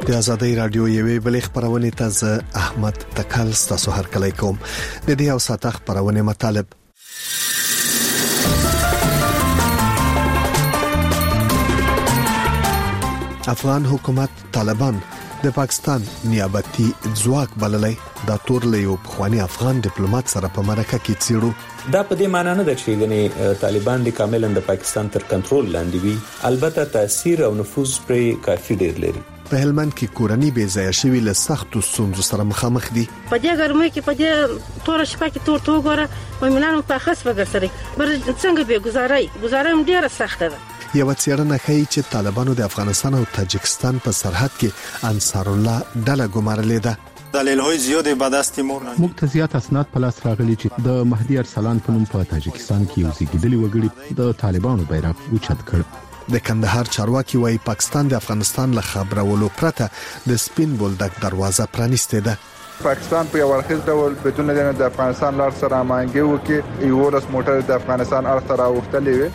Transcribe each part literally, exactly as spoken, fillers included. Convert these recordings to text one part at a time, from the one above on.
د آزادۍ رادیو یوې بلې خبرونه ته احمد تکل تاسو هر کله کوم د دې او ساته خبرونه مطالب افغان حکومت طالبان د پاکستان نیابتي ځواک بللای د تور لیو بخوانی افغان ډیپلوماټ سره په مرکه کې چیرو دا په دې معنی نه ده چې غني طالبان د کاملا د پاکستان تر کنټرول لاندې وي، البته تاثیر او نفوذ پر کافي ډیر لري. په هلمند کې کورنۍ بې ځای شوی له سختو ستونزو سره مخامخ دي. په دې ګرمۍ کې په دې تور شپه کې تور توګره ومنانو په خاص وګرځري بر څنګه به گزارای گزارای ډیره سخته ده. یو څېړنه ښیي چې طالبانو د افغانستان او تاجکستان په سرحد کې انصار الله ډله ګمارلې ده. دلیل‌های زیاتې به دست مور نه موږ ته زیات اسناد په لاس راغلي چې د مهدي ارسلان په نوم په تاجکستان کې یو زیږیدلي وګړي د طالبانو بیرغ اوچت کړ. د کندهار چارواکي وايي پاکستان د افغانستان له خبرولو پرته د سپین بولدک دروازه پرانیسته ده. پاکستان په یو ورخیز ډول بدون د افغانستان لار سره مانګي وکي یو ورس موټر د افغانستان اړخ ته راوختلې وي.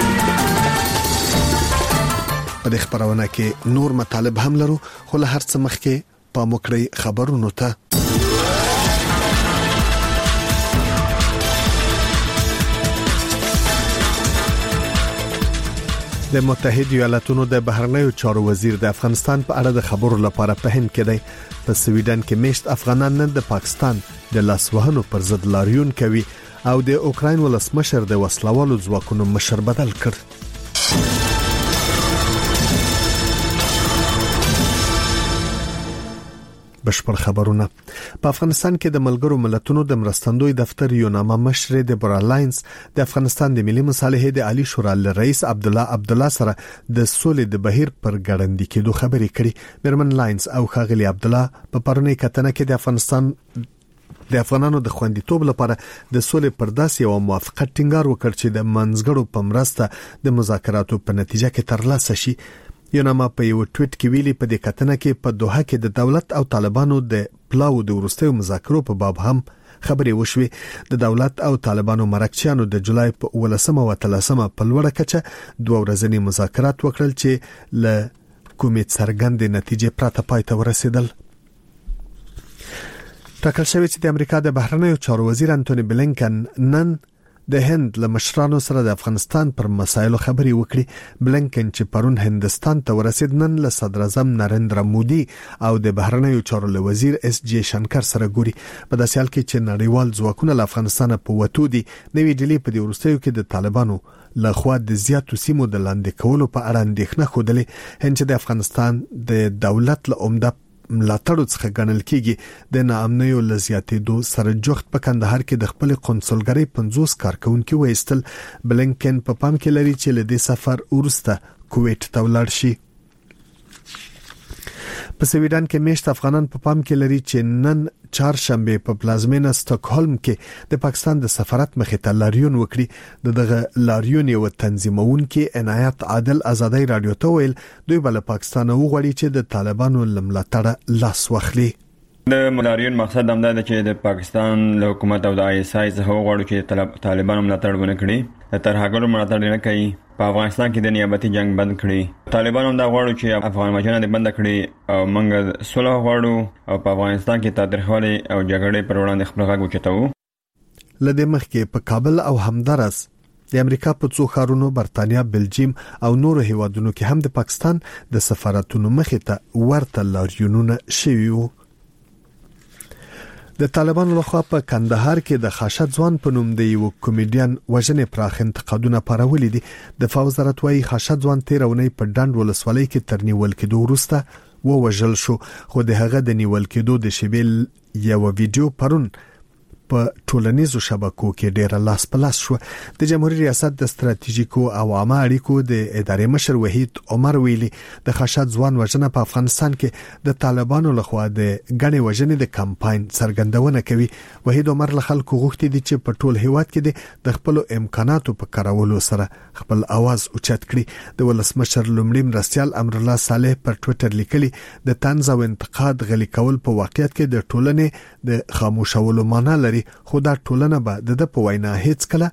په دې خبرونه کې نور مطالب هم لرو، خو له هر څه مخکې پام وکړئ خبرونو ته. د متحده ایالاتونو د بهرنیو چارو وزیر د افغانستان په اړه د خبرو لپاره په هند کې دی. په سویډن کې میشت افغانان نن د پاکستان د لاسوهنو پر ضد لاریون کوي او د اوکراین ولسمشر د وسلوالو ځواکونو مشر بدل کړ. بشپړ خبرونه. په افغانستان کې د ملګرو ملتونو د مرستندوی دفتر یوناما مشر د برالاینز د افغانستان د ملي مصالحې د عالی شورا رئیس عبد الله عبد الله سره د سولې د بهیر پر ګړندې کېدو خبرې کړې. برمن لاینز او خاغلی عبد الله په پرونی کتنه کې د افغانستان د افغانانو د خوندیتوب لپاره د سولې پر داسې یو موافقت ټینګار وکړ چې د منځګړو په مرسته د مذاکراتو په نتیجه کې ترلاسه شي. یوناما په یو ټویټ کې ویلي په دې کتنه کې په دوحه کې د دولت او طالبانو د پلاو د ورستیو مذاکرو په باب هم خبرې وشوي. د دولت او طالبانو مرکچیانو د جولای په ولسمه او تلسمه په لوړه کچه دوه ورځنی مذاکرات وکړل چې له کومې څرګندې نتیجې پرته پای ته ورسېدل. ټاکل شوی چې د امریکا د بهرنیو چارو وزیر انټونی بلینکن نن د هند له مشرانو سره د افغانستان پر مسایلو خبرې وکړي. بلینکن چې پرون هندستان ته ورسید نن له صدر اعظم نریندرا مودي او د بهرنیو چارو له وزیر اس جی شنکر سره ګوري. په داسې حال کې چې نړیوال ځواکونه له افغانستان په وټو دي، نوې ډیلی په دې ورستیو کې د طالبانو له خوا د زیاتو سیمو د لاندې کولو په اړه اندېښنه خوده. هند چې د افغانستان د دولت له عمده ملاتړو څخه ګڼل کېږي، د ناامنیو لزیاتېدو سره جوخت په کندهار کې د خپل قونسلګرۍ پنځوس کارکونکو وایستل. بلینکن په پام کې لري چې له دې سفر وروسته کویت ته ولاړ شي. په سویډن کې میشت افغانان په پام کې لري چې نن چهارشنبه په پلازمینه سټاکهولم کې د پاکستان د سفارت مخې ته لاریون وکړي. دغه لاریون یو تنظیمونکي عنایت عادل آزادۍ رادیو ته ویل دوی بل پاکستان وغواړي چې د طالبانو لملاتړ لاس واخلي. د ملاریون مقصد هم دا دی چې د پاکستان له حکومت او د آی اس آی څخه وغواړي چې طالبانو ملاتړ ونه کړي، ترهګرو ملاتړ نه کوي، په افغانستان کې د نیابتي جنگ بند کړي. طالبانو هم دا غواړي چې افغان مجنه بند کړي او موږ صلح غواړو او په افغانستان کې تاریخي او جګړې پر وړاندې خپل غږ اوچتو. لدې مخکې په کابل او همدارس د امریکا په څو ښارونو برتانیا، بلجیم او نورو هیوادونو کې هم د پاکستان د سفارتونو مخې ته ورته لاریونونه شوي وو. د طالبانو لخوا په کندهار کې د خاشد ځوان په نوم د یو کمیډین وژنې پراخ انتقادونه پارولې دي. د وزارت وايي خاشد ځوان تیرونی په ډند ولسوالۍ کې تر نیول کېدو وروسته ووژل شو، خو د هغه د نیول کېدو د شیبل یو ویډیو پرون په ټولنیزو شبکو کې ډېر لاس په لاس شو. د جمهوریت ریاست د ستراتیژیکو او عامه اړیکو د ادارې مشر وحید عمر ویلي د خاشد ځوان وژنه په افغانستان کې د طالبانو لخوا د غنې وژنې د کمپاین څرګندونه کوي. وحید عمر له خلکو غوښتي دي چې په ټول هیواد کې د خپل امکاناتو په کارولو سره خپل आवाज اوچت کړي. د ولسمشر لومړي مرستيال امر الله صالح پر ټوئیټر لیکلي د طنز او انتقاد غلي کول په واقعیت کې د ټولنې د خاموشولو معنی لري، خو دا ټولنه به د په وینا هیڅ کله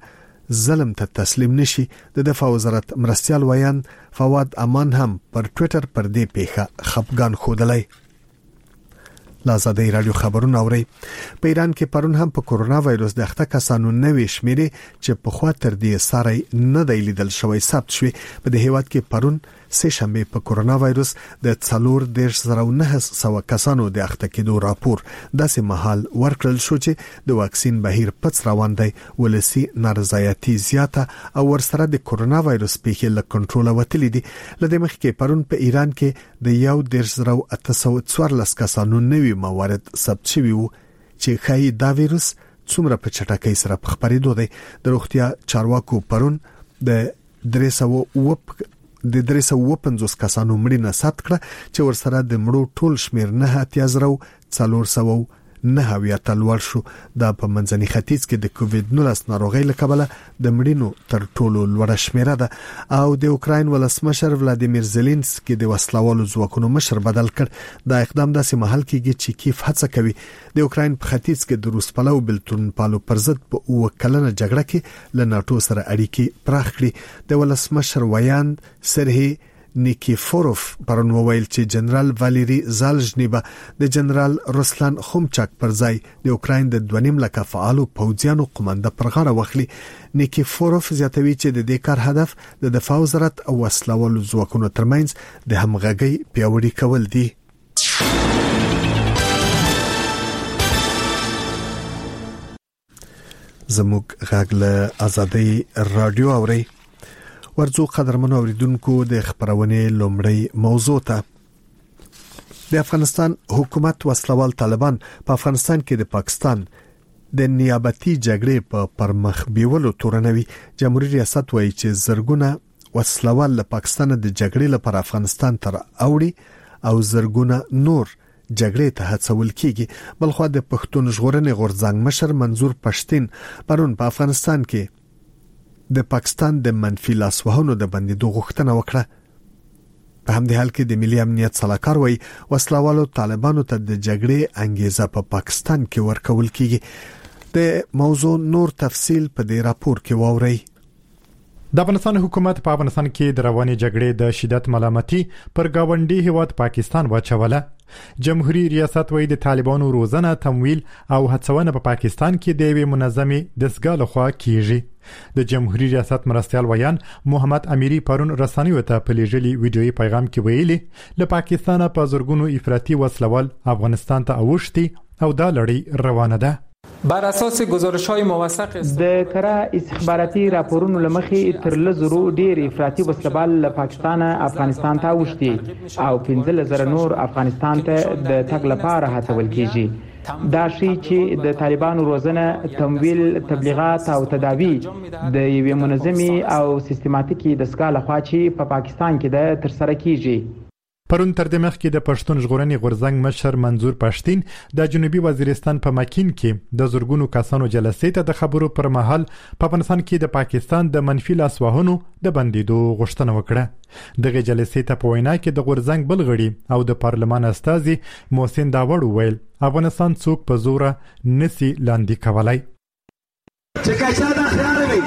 ظلم ته تسلیم نشي. د دفاع وزارت مرستيال ویان فواد امان هم پر ټوئیټر پر دې پیښه خپګان ښودلی. لازادی رادیو خبرونه اوري. په ایران کې پرون هم په کورونا وایروس د اخته کسانو نوې شمیرې چې په خوا تر دې ساري نه دی لیدل شوی ثبت شوی. په دې هیواد کې پرون سه شنبه په کورونا وایروس د څلور دیرش زره نه سو کسانو د اخته کېدو راپور داسې مهال ورکړل شو چې د واکسین بهیر پڅ روان دی. ولسی نارضایتي زیاته او ورسره د کورونا وایروس پیښې له کنټرول وتلی دي. لدې مخ کې پرون په ایران کې د یو دیرش زره اته سوه څوارلس کسانو نوي موارد ثبت شوي وو چې خای دا وایروس څومره په چټکۍ سره په خبرېدو دی. د روغتیا چارواکو پرون د درې سوه وپ د درې سوه پنځوس کسانو مړینه ثبت کړه چې ورسره د مړو ټول شمیر نه اتیا زره څلور سوه نه اویا تلور شو. دا په منځني ختیځ کې د کووید نولس ناروغۍ له کبله د مړینو تر ټولو لوړه شمیره ده. او د اوکراین ولسمشر ولادیمیر زيلنسکي د وسلوالو ځواکونو مشر بدل کړ. دا اقدام داسې محل کېږي چې کیف هڅه کوي د اوکراین په ختیځ کې د روس پلو بلتون پالو پر ضد په وکلنه جګړه کې له ناتو سره اړیکې پراخ کړي. د ولسمشر ویان سرهی نیکیفوروف پرون وویل چې جنرال واليري زالژنیبا د جنرال روسلان خومچاک پر ځای د اوکراین د دوه نیم لکه فعالو پوځیانو قومنده پر غاړه واخلي. نیکیفوروف زیاتوي چې د دې کار هدف د دفاع وزارت او وسلوالو ځواکونو ترمنځ د همغږۍ پیاوړي کول دي. زموږ غږ له آزادۍ رادیو اوري. ورځو قدرمنو اوریدونکو د خبرونه لومړی موضوع ته. د افغانستان حکومت وسلوال طالبان په افغانستان کې د پاکستان د نیابتي جګړې په پرمخ بیولو تورنوي. جمهوریت ریاست وایي چې زرګونه وسلوال له پاکستان د جګړې لپاره افغانستان ته راوړي او زرګونه نور جګړې ته هڅول کیږي. بلخو د پښتون ژغورنې غورځنګ مشر منظور پښتين پرون په افغانستان کې د پاکستان د منفي لاسوهنو د بندیدو غوښتنه وکړه. په همدې حال کې د ملي امنیت صلاحکار وایي وسلوالو طالبانو ته د جګړې انګیزه په پاکستان کې ورکول کیږي. د موضوع نور تفصیل په دې راپور کې واورئ. د افغانستان حکومت په افغانستان کې د رواني جګړې د شدت ملامتي پر گاونډي هیواد پاکستان واچوله. جمهوریت ریاست وایي د طالبانو روزنه تمویل او هڅونه په پاکستان کې د یوې منظمې دستګاه لخوا کیږي. د جمهوریت ریاست مرستيال ویان محمد امیری پرون رسنیو ته په لېږلي ویډیويي پیغام کې ویلي له پاکستانه په زورګونو افراطي وسلوال افغانستان ته اوښتي او دا لړۍ روانه ده. بر اساس گزارش‌های موثق د کره استخباراتي راپورونو لمخې تر لزرو ډېر افراطي وسلوال له پاکستان افغانستان ته اوښتي او پنځه زره نور افغانستان ته د تګ لپاره هڅول کیږي. دا شی چې د طالبانو روزنه تمویل تبلیغات او تداوی د یوې منظمې او سیستماتیکي دستګاه لخوا چې په پاکستان کې د تر سره کیږي. پرون تر دې مخکې د پښتون ژغورنې غورځنګ مشر منظور پښتين د جنوبي وزیرستان په مکین کې د زورګونو کسانو جلسې ته د خبرو پر مهال په افغانستان کې د پاکستان د منفي لاسوهنو د بندیدو غوښتنه وکړه. دغه جلسې ته په وینا کې د غورځنګ بل غړي او د پارلمان استازي محسن داوړ وویل افغانستان څوک په زور نسی لاندې کولای. چې کایسا دا خیال وي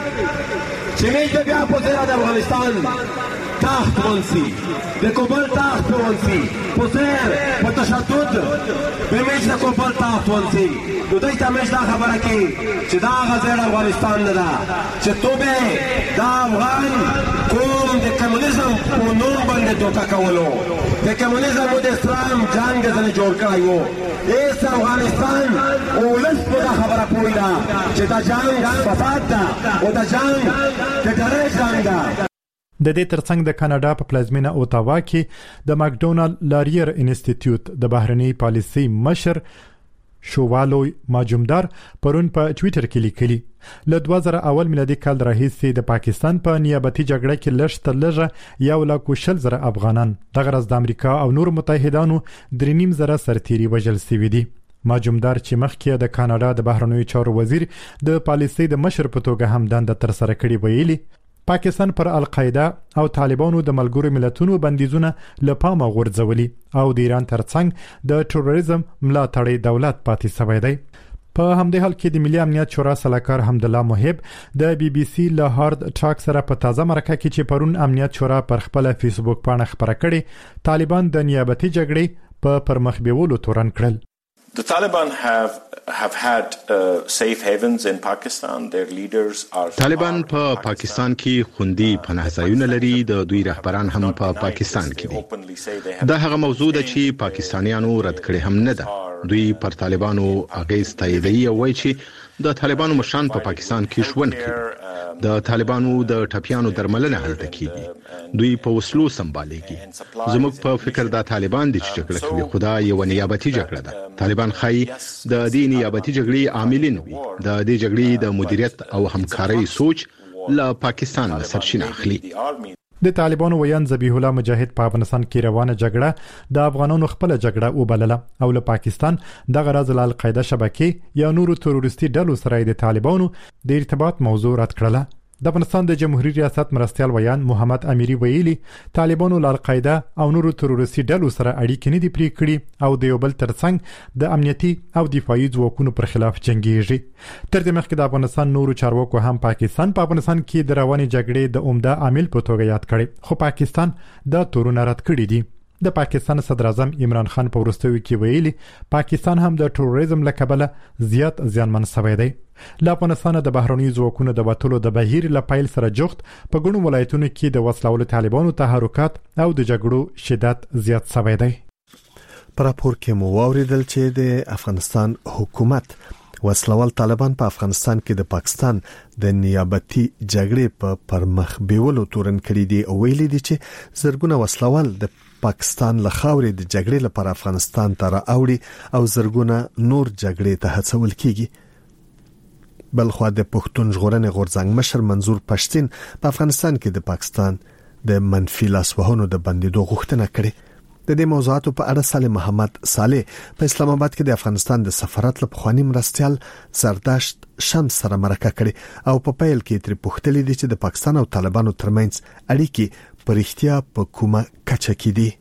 چې موږ بیا په ځای د افغانستان تحت ونسی د کوبل تحت ونسی پوزر په تشدد به موږ د کوبل تحت ونسی نو دوی ته موږ دا خبره کوي چې دا غزل افغانستان نه ده چې تو به دا افغان قوم د کمونیزم په نوم باندې دوکه کولو د کمونیزم او د اسلام جنگ ځنه جوړ کړی وو. ایس افغانستان اولس په دا خبره پوه ده چې دا جنگ فساد ده او دا جنگ د ډېرې جنگ ده. د دې ترڅنګ د کاناډا په پلازمینه اوتاوا کې د ماکډونالډ لاریر انسټیټیوټ د بهرنی پالیسي مشر شووالوی ماجومدار پرون په ټوئیټر کې لیکلي له دوه زره اول میلادي کال راهیسې د پاکستان په نیابتي جګړه کې لږ تر لږه یو لک شل زره افغانان د غرض د امریکا او نور متحدانو درې نیم زره سرتیري وژل شوي دي. ماجومدار چې مخکې د کاناډا د بهرنیو چارو وزیر د پالیسي د مشر په توګه هم دنده تر سره کړې ویلي پاکستان پر القاعده او طالبانو د ملګرو ملتونو بندیزونه لپاره غورځولي او د ایران ترڅنګ د تروریزم ملاتړی دولت پاتې شوی دی. په همدې حال کې د ملي امنیت شورا سلاکار حمدالله محب د بي بي سي له هارد ټاک سره په تازه مرکه کې چې پرون امنیت شورا پر خپل فیسبوک پاڼه خبره کړې طالبان د نیابتي جګړې په پرمخ بیولو تورن کړل. The Taliban have have had uh, safe havens in Pakistan. Their leaders are طالبان په پا پاکستان کې خوندي پناهځایونه لري. د دوی رهبران هم په پا پاکستان کې دي. دا هغه موضوع ده چې پاکستانیانو رد کړي هم نه ده. دوی پر طالبانو اغیز تاییدوي او وایي چې د طالبانو مشران په پا پاکستان کې ژوند کوي. د طالبانو د ټپیانو درملنه هلته کیږي. دوی په وسلو سمبالېږي. زموږ په فکر دا طالبان دي چې جګړه کوي. خدا یو نیابتي جګړه ده. طالبان خای د دې نیابتي جګړې عاملین وي. د دې جګړې د مدیریت او همکارۍ سوچ له پاکستان سرچینه اخلي. د طالبانو ویان ذبیح الله مجاهد په افغانستان کې روانه جګړه د افغانانو خپل جګړه وبلله او له پاکستان د غرض له القاعده شبکې یا نورو تروریستي ډلو سره د طالبانو د ارتباط موضوع رد کړله. د افغانستان د جمهوریت ریاست مرستيال ویان محمد اميري ویلي طالبانو له القاعده او نورو تروریستي ډلو سره اړیکې نه دي پرې کړې او د یو بل ترڅنګ د امنیتي او دفاعي ځواکونو پر خلاف جنگيږي. تر دې مخکې د افغانستان نورو چارواکو هم پاکستان په افغانستان کې د رواني جګړې د عمده عامل په توګه یاد کړي خو پاکستان د تورونه رد کړی دي. د پاکستان صدر اعظم عمران خان په وروستیو کې ویلي پاکستان هم د ټوریزم له کبله زیات زیانمن شوی دی. له افغانستان د بهرنی ځواکونو د وټولو د بهیر له پایل سره جوخت په ګڼو ولایتونو کې د وسلوالو طالبانو تحرکات او د جګړو شدت زیات شوی دی. پر راپور کې مو واوریدل چې د افغانستان حکومت وسلوال طالبان په افغانستان کې د پاکستان د نیابتي جګړې په پرمخ بیولو تورن کړی دی او ویلي دي چې زرګونه وسلوال د پاکستان له خاورې د جګړې لپاره افغانستان ته راوړي او زرګونه نور جګړې ته هڅول کیږي. بلخو د پښتون ژغورنې غورځنګ مشر منظور پښتين په افغانستان کې د پاکستان د منفي لاسوهنو د بندیدو غوښتنه کړې. د دې موضوعاتو په اړه صالح محمد صالح په اسلام آباد کې د افغانستان د سفارت له پخوانی مرستيال سرداشت شمس سره مرکه کړې او په پیل کې تر پوښتلې دي چې د پاکستان او طالبانو ترمنځ اړیکې پر اختیا په کومه کچه کې دي.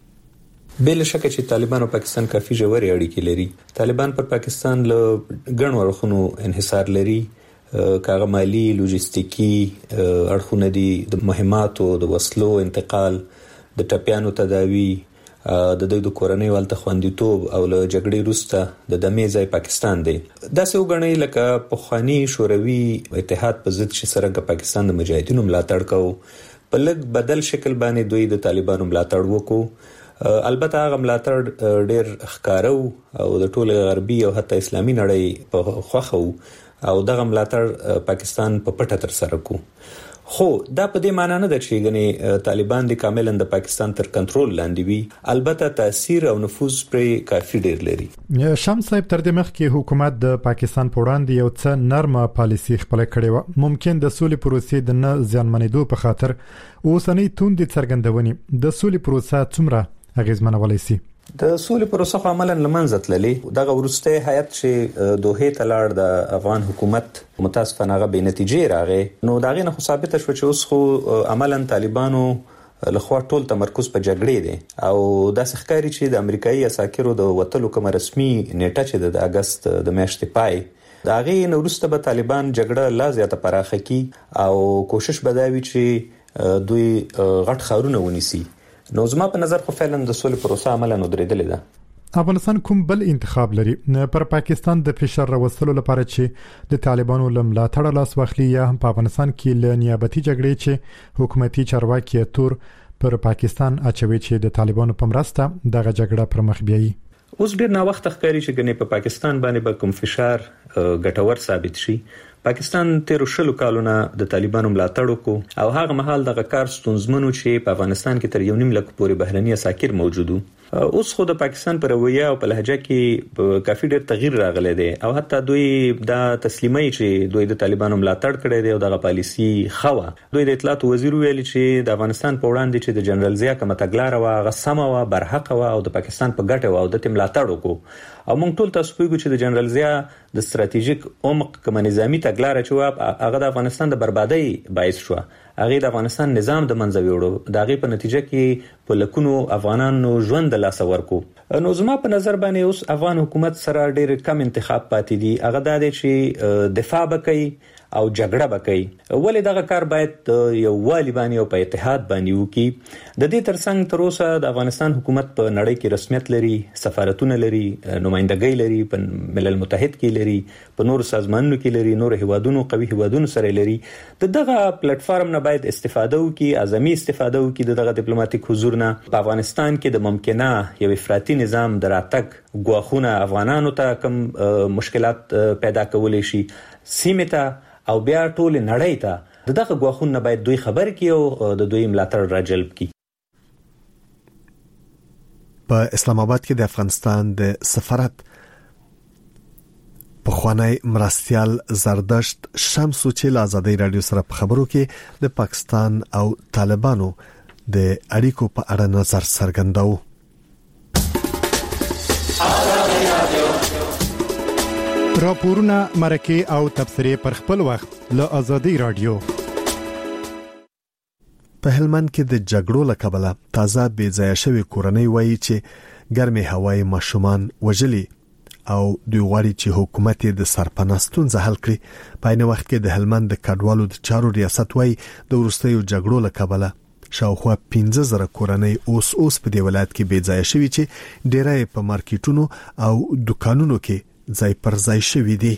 بل شک چې طالبان او پاکستان کافي ژورې اړیکې لري. طالبان پر پاکستان له ګڼو اړخونو انحصار لري. کاغه مالی لوجستیکی اړخونه دي د مهماتو د وسلو انتقال د ټپیانو تداوی د دوی د کورنۍ والته خوندیتوب او له جګړې وروسته د دمې ځای پاکستان دی. دا څه وګڼي لکه پخوانی شوروي اتحاد په ضد چې سره پاکستان د مجاهدینو ملاتړ کوي په لږ بدل شکل باندې دوی د طالبانو ملاتړ وکړو. البته هغه ملاتړ ډېر ښکارو او د ټول غربي او حتی اسلامي نړۍ په خوخه او دغه ملاتړ پاکستان په پټه تر سره کو. خو دا په دې معنی نه ده چې غني طالبان د کاملا د پاکستان تر کنټرول لاندې وي. البته تاثیر او نفوذ پرې کافي ډیر لري. شمس صاحب تر دې مخکې حکومت د پاکستان په وړاندې یو څه نرمه پالیسي خپل کړې و. ممکن د سولې پروسې د نه ځانمنېدو په خاطر اوسنۍ توندې څرګندونې د سولې پروسه څومره اغیزمنولای شي؟ د سولې پروسه عملاً لمنځه تللې. دغه ورسته هیئت چې دوه ته لاړ د افغان حکومت متاسفانه هغه به نتیجې راغې. نو داغه نه ثابت شو چې اوس خو عملاً طالبانو لخوا ټول تمرکز په جګړې دی او د ښکاری چې د امریکایي اساکرو د وټلو کوم رسمي نیټه چې د اگست د میاشتې پای داغه نو ورسته به طالبان جګړه لا زیاته پراخه کی او کوشش بداوي چې دوی غټ خارونه ونیسي. نو زما په نظر خو فعلا د سولې پروسه عملاً ودرېدلې ده. افغانستان کوم بل انتخاب لري پر پاکستان د فشار راوستلو لپاره چې د طالبانو لملاتړ لاس واخلي یا هم په افغانستان کې ل نیابتي جګړې چې حکومتي چارواکي تور پر پاکستان اچوي چې د طالبانو په مرسته دغه جګړه پر مخ بیایي. اوس ډیر نا وخت ښکاری چې ګنې په پاکستان باندې به کوم فشار ګټور ثابت شي. پاکستان تیر شلو کالونه د طالبانو ملاتړ وکړو او هغه مهال د کار ستونزمنو چې په افغانستان کې تر یو نیم لک پورې بهرني اساکر موجودو. اوس خو د پاکستان پر رویه او په لهجه کې کافي ډېر تغییر راغلی دی او حتی دوی دا تسلیمي چې دوی د طالبانو ملاتړ کړی دی او دغه پالیسی خوا. دوی د اطلاعات وزیر ویل چې د افغانستان په وړاندې چې د جنرال ضیاء کومه تګلاره وا غسمه وا برحق وا او د پاکستان په ګټه وا او د ملاتړ وکړو او موږ ټول تاسو پیګو چې د جنرال ضیاء د ستراتیژیک عمق کوم نظامی تګلارې چې هغه د افغانستان د بربادۍ باعث شو، هغه د افغانستان نظام د منځ وړو، د هغه په نتیجه کې په لکونو افغانانو ژوند د لاس ورکو. نو زما په نظر باندې اوس افغان حکومت سره ډېر کم انتخاب پاتې دي، هغه دا دی چې دفاع وکړي او جګړه وکړي. ولې دغه کار باید یو والی باندې او په اتحاد باندې وکړي. د دې ترڅنګ تر اوسه د افغانستان حکومت په نړۍ کې رسمیت لري، سفارتونه لري، نمائندګۍ لري، په ملل متحد کې لري، په نور سازمانونو کې لري، نور هیوادونو قوي هیوادونو سره لري. د دغه پلیټ فارم نه باید استفاده وکړي، اعظمي استفاده وکړي د دغه ډیپلوماټیک حضور نه. په افغانستان کې د ممکنه یو افراطي نظام د راتګ ګواښونه افغانانو ته کوم مشکلات پیدا کولی شي، سیمه ته او بیا ټول نړۍ ته دغه غواخونه باید دوی خبر کړي او د دوی ملاتړ راجلب کړي. په اسلام آباد کې د افغانستان د سفارت په خوانی مرستيال زردشت شمس چې له آزادۍ رادیو سره په خبرو کې د پاکستان او طالبانو د اړیکو په اړه نظر څرګنداو. راپورونه مرکه او تبصره پر خپل وخت له آزادۍ رادیو. په هلمند کې د جګړو له کبله تازه بې ځای شوی کورنۍ وایي چې ګرمي هوای ماشومان وجلي او دوی غواړي چې حکومت د سرپناستون ځحل کړي. په عین وخت کې د هلمند د کډوالو د چارو ریاست وایي د ورستیو جګړو له کبله شاوخوا پنځه زره کورنۍ اوس اوس په دی ولایت کې بې ځای شوی چې ډیری په مارکیټونو او دکانونو کې ځای پر ځای شوی دی.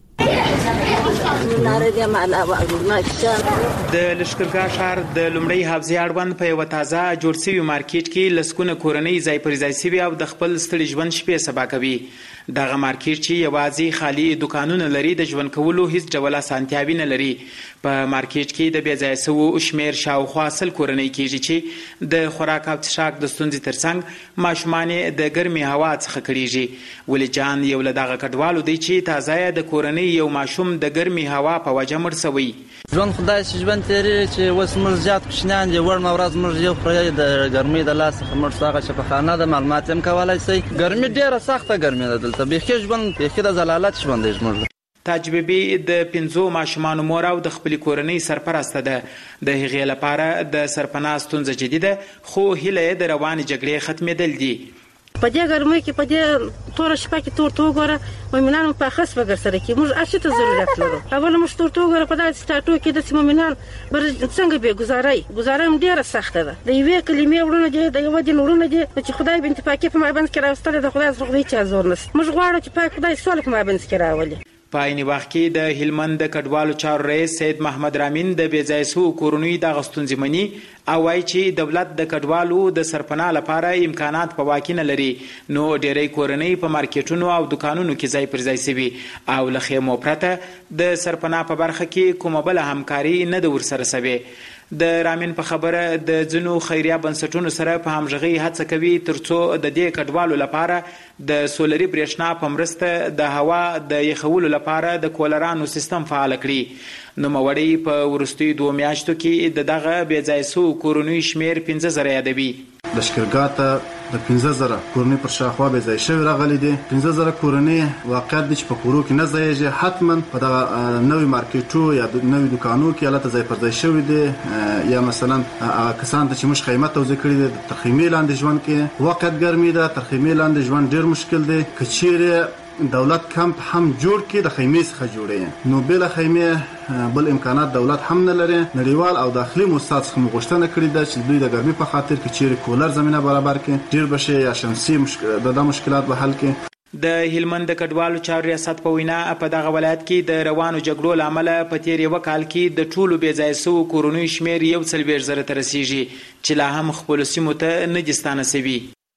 د لشکرګاه ښار د لومړی حافظي اړوند په یو تازه جوړ شوی مارکیټ کې لسکونه کورنۍ ځای پر ځای شوی او د خپل ستړي ژوند شپې سبا کوي. دغه مارکیټ چې یوازې خالی دکانونه لري، د ژوند کولو هیڅ ډول اسانتیاوي نه لري. په مارکیټ کې د بې ځای شوو شمیر شاوخوا سل کورنۍ کېږي چې د خوراک او څښاک د ستونزې ترڅنګ ماشومان د ګرمي هوا څخه کړيږي. ولې جان یو له دغه کډوالو دی چې تازه د کورنۍ یو ماشوم د ګرمي هوا په وجه مړ شوی. ژوند خدای چې ژوند تیری چې وس موږ زیات کوشنان دی ور مورز موږ یو خړې د ګرمي د لاس خمر څنګه چې په خانه د معلومات هم کولای شي. ګرمي ډیره سخته ګرمي ده دلته، به کې ژوند به کې د زلالت ژوند دی موږ. تجربه د پنځو ماشومان مور او د خپل کورنۍ سرپرسته ده. د هغې لپاره د سرپناستون جديده خو هله د روان جګړې ختمېدل دي. په دې ګرمۍ کې په دې تور شپه کې تور توګره مومنانو په خاص وګر سره کې موږ اصل ته ضرورت لرو. اول موږ تور توګره په دې سټاټو کې د مومنان بر څنګه به گزارای گزارم ډیره سخته ده. د یوې کلمې ورونه دي، د یو دین ورونه دي چې خدای بنت پاکي په ما باندې کې راوستل، د خدای زړه دې چا زور نس. موږ غواړو چې پاک خدای سوال په ما باندې کې راولي. په عین وخت کې د هلمند د کډوالو چارو رئیس سید محمد رامین د بې ځای شوو کورنۍ د غستونځ منی او وايي چې دولت د کډوالو د سرپناه لپاره امکانات په واکې نه لري، نو ډېری کورنۍ په مارکیټونو او دکانونو کې ځای پر ځای شوي او له خیمو پرته د سرپناه په برخه کې کومه بله همکاري نه ده ورسره شوې. د رامین په خبره د ځینو خیریه بنسټونو سره په همغږۍ هڅه کوي ترڅو د دې کډوالو لپاره د سولري برېښنا په مرسته د هوا د یخولو لپاره د کولرانو سیستم فعال کړي. نوموړی په وروستیو دوه میاشتو کې د دغه بې ځای شوو کورنیو شمیر پنځه زره یادوي. لشکرګاه ته د پنځه زره کورنۍ پر شاوخوا بې ځای شوي راغلي دي. پنځه زره کورنۍ واقعیت دی چې په کورو کې نه ځایېږي، حتما په دغه نوي مارکیټو یا نوي دکانو کې هلته ځای پر ځای شوي دي. یا مثلا هغه کسان ته چې موږ خیمه توزیع کړي دي تر خیمې لاندې ژوند کې واقعیت ګرمي ده، تر خیمې لاندې ژوند ډېر مشکل دی. که چیرې دولت کمپ هم جوړ کړي د خیمې څخه جوړي، نو بل خیمې بل امکانات دولت هم نه لري. نړیوال او داخلي موسسات څخه مغوښتنه کړې ده چې دوی د ګرمۍ په خاطر کې چیرې کولر زمينه برابر کړي، ډیر بشي یا شمسي مشکل د مشکلات به حل کړي. د هلمند د کډوالو چارو ریاست په وینا په دغه ولایت کې د روانو جګړو لامل په تیر یو کال کې د ټولو بې ځای شوو کورنیو شمیر یو څلوېښت زره ته رسیږي چې لا هم خپلو سیمو ته نه دي ستانه شوي.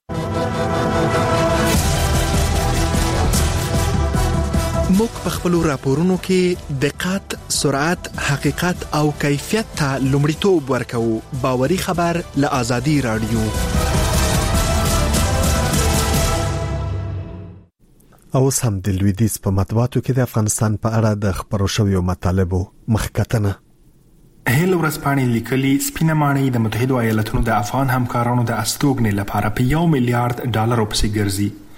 موږ په خپلو راپورونو کې دقت، سرعت، حقیقت او کیفیت ته لومړیتوب ورکوو. باوري خبر له آزادۍ رادیو. اوس هم د لویدیځ په مطبوعاتو کې د افغانستان په اړه د خبرو شویو مطالبو مخکتنه. هیل ورځپاڼې لیکلي سپینه ماڼۍ د متحده ایالاتونو د افغان همکارانو د استوګنې لپاره په یو میلیارډ ډالر پسې ګرځي.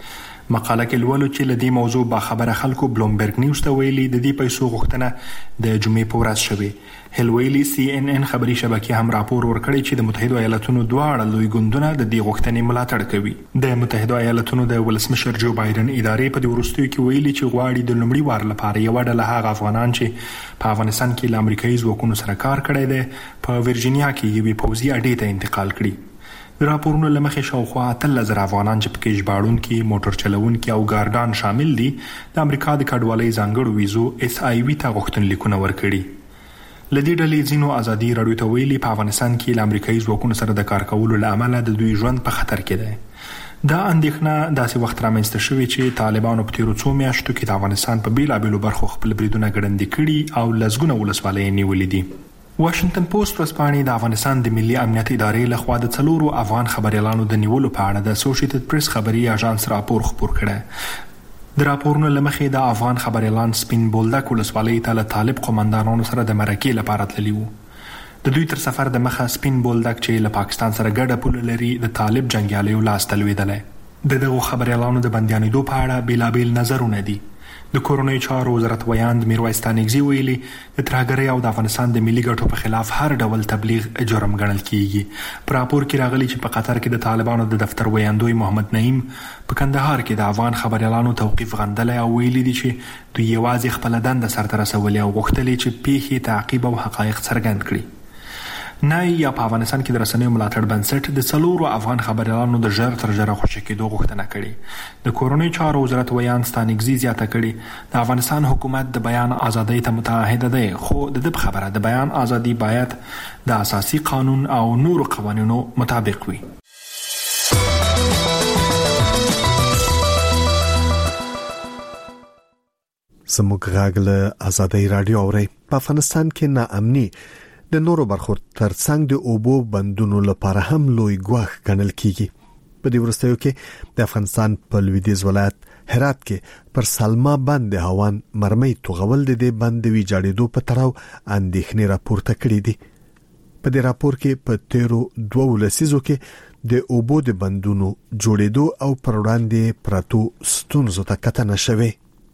مقاله کې لولو چې لدی موضوع با خبره خلکو بلومبرګ نیوز ته ویلي د دې پیسو غوښتنه د جمعې په ورځ شوې. هیل ویلي سی ان ان خبري شبکې هم راپور ورکړی چې د متحده ایالاتونو دواړه لوی ګوندونه د دې غوښتنې ملاتړ کوي. د متحده ایالاتونو د ولسمشر جو بایدن ادارې په دې وروستیو کې ویلي چې غواړي د لومړي وار لپاره یو ډله هغه افغانان چې په افغانستان کې له امریکایي ځواکونو سره کار کړی دی په ورجینیا کې یوې پوځي اډې ته انتقال کړي. د راپورونو له مخې شاوخوا اتلس زره افغانان چې پکې ژباړونکي، موټر چلوونکي او ګارډان شامل دي د امریکا د کډوالۍ ځانګړو ویزو اس آی وي ته غوښتنلیکونه ورکړي. لدې ډلې ځینو ازادي راډیو ته ویلي په افغانستان کې له امریکایي ځواکونو سره د کار کولو له امله د دوی ژوند په خطر کې دی. دا اندېښنه داسې وخت رامنځته شوې چې طالبانو په تیرو څو میاشتو کې د افغانستان په بیلابیلو برخو خپل بریدونه ګړندي کړي او لسګونه ولسوالۍ نیولې دي. واشنگټن پوسټ ورځپاڼې د افغانستان د ملي امنیت ادارې لخوا د څلورو افغان خبريالانو د نیولو په اړه د اسوسییټډ پریس خبري اژانس راپور خپور کړی. د راپورونو له مخې د افغان خبريالان سپین بولدک ولسوالۍ ته له طالب قومندانانو سره د مرکې لپاره تللي وو. د دوی تر سفر د مخه سپین بولدک چې له پاکستان سره ګډه پوله لري د طالب جنگیالیو لاس ته لوېدلی. د دغو خبريالانو د بندیانېدو په اړه بیلابیل نظرونه دي. د کورونی چارو وزارت ویاند میرویس تانګزي ویلي د ترهګرۍ او د افغانستان د ملي ګټو په خلاف هر ډول تبلیغ جرم ګڼل کیږي. په راپور کې راغلي چې په قطر کې د طالبانو د دفتر ویاندوی محمد نعیم په کندهار کې د افغان خبريالانو توقیف غندلی او ویلي دي چې دوی یوازې خپل دنده سرته رسولې او غوښتلې چې پیښې تعقیب او حقایق څرګند کړي. نای یا په افغانستان کې د رسنیو ملاتړ بنسټ د څلورو افغان خبريالانو د ژر تر ژره خوشي کېدو غوښتنه کړې. د کورونی چارو وزارت ویاند ستانګزي زیاته کړي د افغانستان حکومت د بیان ازادۍ ته متعهد دی، خو د دې خبره د بیان ازادي باید د اساسي قانون او نورو قوانینو مطابق وي. زموږ غږ له ازادۍ رادیو اوري. په افغانستان کې ناامني د نورو برخو ترڅنګ د اوبو بندونو لپاره هم لوی ګواښ ګڼل کیږي. په دې وروستیو کې د افغانستان په لویدیځ ولایت هرات کې پر سلما بند د هوان مرمۍ توغول د دې بند د ویجاړېدو په تړاو اندېښنې راپورته کړې دي. په دې راپور کې په تیرو دوه لسیزو کې د اوبو د بندونو جوړېدو او پر وړاندې پراتو ستونزو ته کتنه شوې.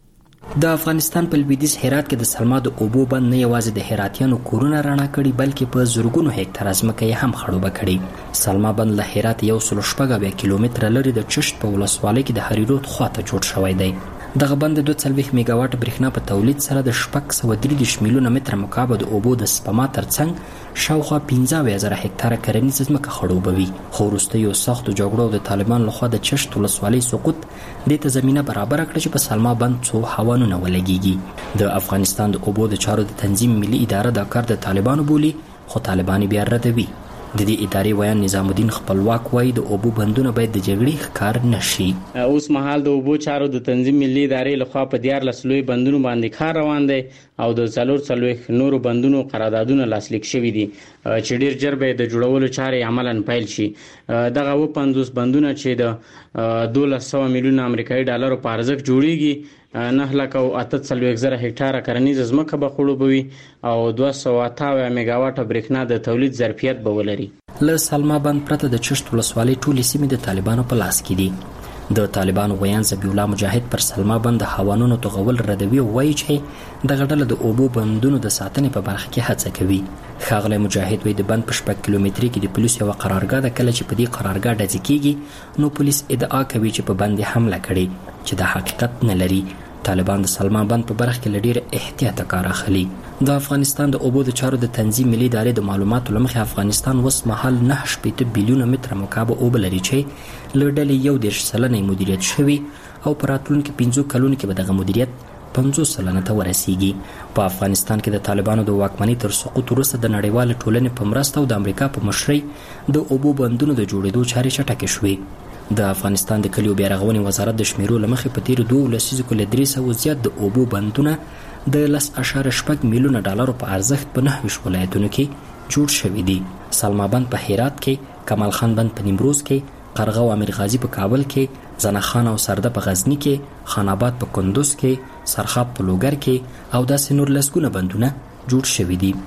د افغانستان په لویدیځ هرات کې د سلما د اوبو بند نه یوازې د هراتیانو کورونه رڼا کړي بلکې په زرګونو هکتار ځمکه یې هم خړوبه کړي. سلما بند له هرات یو سل شپږ اویا کیلومتره لري د چشت په ولسوالۍ کې د هریرود خواته جوړ شوی دی. دغه بند د دوه څلوېښت میگا واټ برېښنا په تولید سره د شپږ سوه درې دېرش میلیونه متره مکعب د اوبو د سپما ترڅنګ شاوخوا پنځه اویا زره هکتاره کرنیزه ځمکه خړوبوي. خو وروستیو سختو جګړو د طالبان لخوا د چشت ولسوالۍ سقوط دې ته زمینه برابره کړه چې په سلما بند څو هوانونه ولګیږي. د افغانستان د اوبو د چارو د تنظیم ملي اداره دا کار د طالبانو بولي، خو طالبان بیا ردوي. د دې ادارې ویان نظام الدین خپلواک وایي د اوبو بندونه باید د جګړې ښکار نشي. اوس مهال د اوبو چارو د تنظیم ملي ادارې لخوا په دیارلس لوی بندونو باندې کار روان دی او د څلور څلوېښت نورو بندونو قراردادونه لاسلیک شوي دي چې ډیر ژر به د جوړولو چارې عملاً پیل شي. دغه اووه پنځوس بندونه چې د دولس سوه میلیونه امریکایي ډالرو په ارزښت جوړیږي نه لک او اته څلوېښت زره هکتاره کرنیزه ځمکه به خړوبوي او دوه سوه اته اویا میگا واټه برېښنا د تولید ظرفیت به ولري. له سلما بند پرته د چشت ولسوالۍ ټولې سیمې د طالبانو په لاس کې دي. د طالبانو ویان ذبیح الله مجاهد پر سلما بند د هوانونو توغول ردوي او وایي چې دغه ډله د اوبو بندونو د ساتنې په برخه کې هڅه کوي. ښاغلی مجاهد وایي د بند په شپږ کیلومتري کې د پولیسو یوه قرارګاه ده. کله چې په دې قرارګاه ډزې کیږي نو پولیس ادعا کوي چې په بند حمله کړې چې د حقیقت نه لري. طالبان د سلما بند په برخه کې لډیر احتیاط کار اخلي. د افغانستان د اوبو د چارو د تنظیم ملي ادارې د معلوماتو لمخې افغانستان اوس مهال نه شپېته بیلیونه متره مکعب اوبه لري چې له ډلې یو دېرش سلنه مدیریت شوي او په راتلونکو پنځو کلونو کې به دغه مدیریت پنځوس سلنه ته ورسیږي. په افغانستان کې د طالبانو د واکمنۍ تر سقوط وروسته د نړیوال ټولنې په مرسته او د امریکا په مشرۍ د اوبو بندونو د جوړېدو چارې چټکې شوې. د افغانستان د کلیو بیارغونې وزارت د شمیرو لمخې په تیرو دوه لسیزو کې له درې سوه زیات د اوبو بندونه د لس اشاره شپږ میلیونه ډالرو په ارزښت په نهه ویشت ولایتونو کې جوړ شوي دي. سلما بند په هرات کې، کمال خان بند په نیمروز کې، قرغه او امیر غازي په کابل کې، زنه خان او سرده په غزنی کې، خان آباد په کندوز کې، سرخاب په لوګر کې او داسې نور لسګونه بندونه جوړ شوي دي.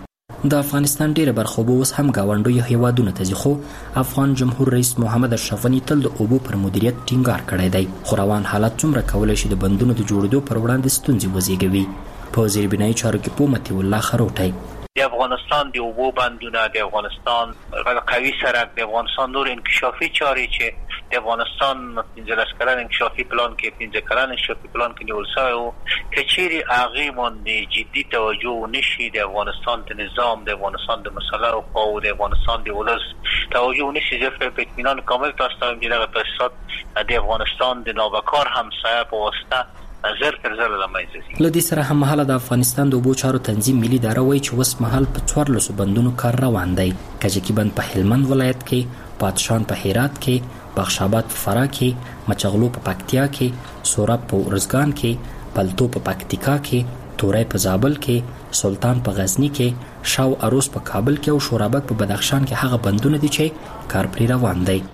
د افغانستان ډیره برخه اوس هم گاونډي هیوادونو ته ځي، خو افغان جمهور رئیس محمد اشرف غنی تل د اوبو پر مدیریت ټینګار کړی دی. خو روان حالت څومره کولای شي د بندونو د جوړېدو پر وړاندې ستونزې وزېږوي؟ په زیربنایي چارو کې پوه مطیع الله خروټی: د افغانستان د اوبو بندونه، د افغانستان قوي سرک، د افغانستان نور انکشافي چارې چې د افغانستان پنځلس کلن انکشافي پلان کې پنځه کلن انکشافي پلان کې نیول شوی و، که چیرې هغې باندې جدي توجه ونشي، د افغانستان د نظام، د افغانستان د مسلحو قواو، د افغانستان د ولس توجه ونشي، زه په اطمینان کامل تاسو ته وایم چې دغه تاسیسات د افغانستان د نابکار همسایه په واسطه زر تر زر له منځه ځي. له دې سره هم مهاله د افغانستان د اوبو چارو تنظیم ملي اداره وایي چې اوس مهال په څوارلسو بندونو کار روان دی. کجکي بند په هلمند ولایت کې، پادشان په هرات کې، بخش آباد په فراه کې، مچغلو په پکتیا کې، سوراب په ارزګان کې، پلتو په پکتیکا کې، تورای په زابل کې، سلطان په غزنی کې، شاو اروس په کابل کې او شورابک په بدخشان کې هغه بندونه دي چې کار پرې روان دی.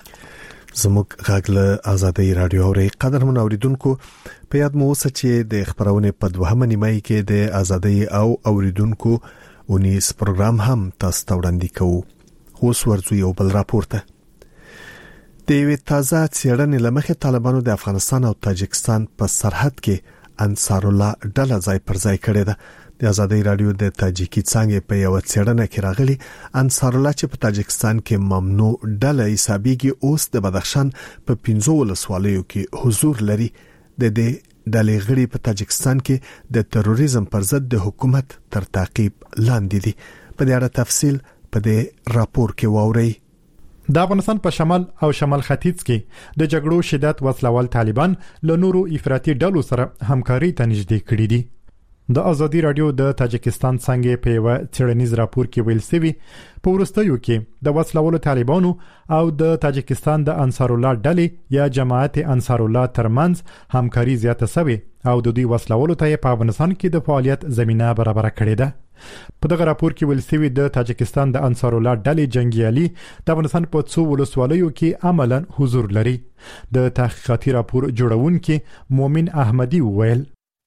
زموږ غاګله آزادۍ رادیو اوري قدر من اوریدونکو، په یاد مو اوسه چې د خبرونه په دوهمه نیمه کې د آزادۍ او اوریدونکو ونیس پروګرام هم تاسو ته وړاندې کوو. اوس ورځو یو بل راپورته. د یوې تازه څېړنې لمخې طالبانو د افغانستان او تاجکستان په سرحد کې انصار الله ډله ځای پر ځای کړې ده. د آزادۍ رادیو د تاجیکي څنګه په یو څېړنه کې راغلي انصار الله چې په تاجکستان کې ممنوع ډله حسابيږي اوس د بدخشان په پنځو ولسوالیو کې حضور لري. د دې ډلې غړي په تاجکستان کې د تروریزم پر ضد د حکومت تر تعقیب لاندې دي. په دې اړه تفصیل په دې راپور کې واورئ. د افغانستان په شمال او شمال ختیځ کې د جګړو شدت وسلوال طالبان له نورو افراطي ډلو سره همکاري ته نږدې کړي دي. د آزادۍ رادیو د تاجکستان څنګه په یو څېړنیز راپور کې ویل شوی په ورستیو کې د وسلوالو طالبانو او د تاجکستان د انصار الله ډلې یا جماعت انصار الله ترمنځ همکاري زیاته شوی او د دوی وسلوالو ته په افغانستان کې د فعالیت زمينه برابر کړې ده. په دغه راپور کې ویل شوی د تاجکستان د انصار الله ډلې جنگیالي د افغانستان په څو ولسوالیو کې عملاً حضور لري. د تحقیقاتي راپور جوړونکي مومن احمدی وویل: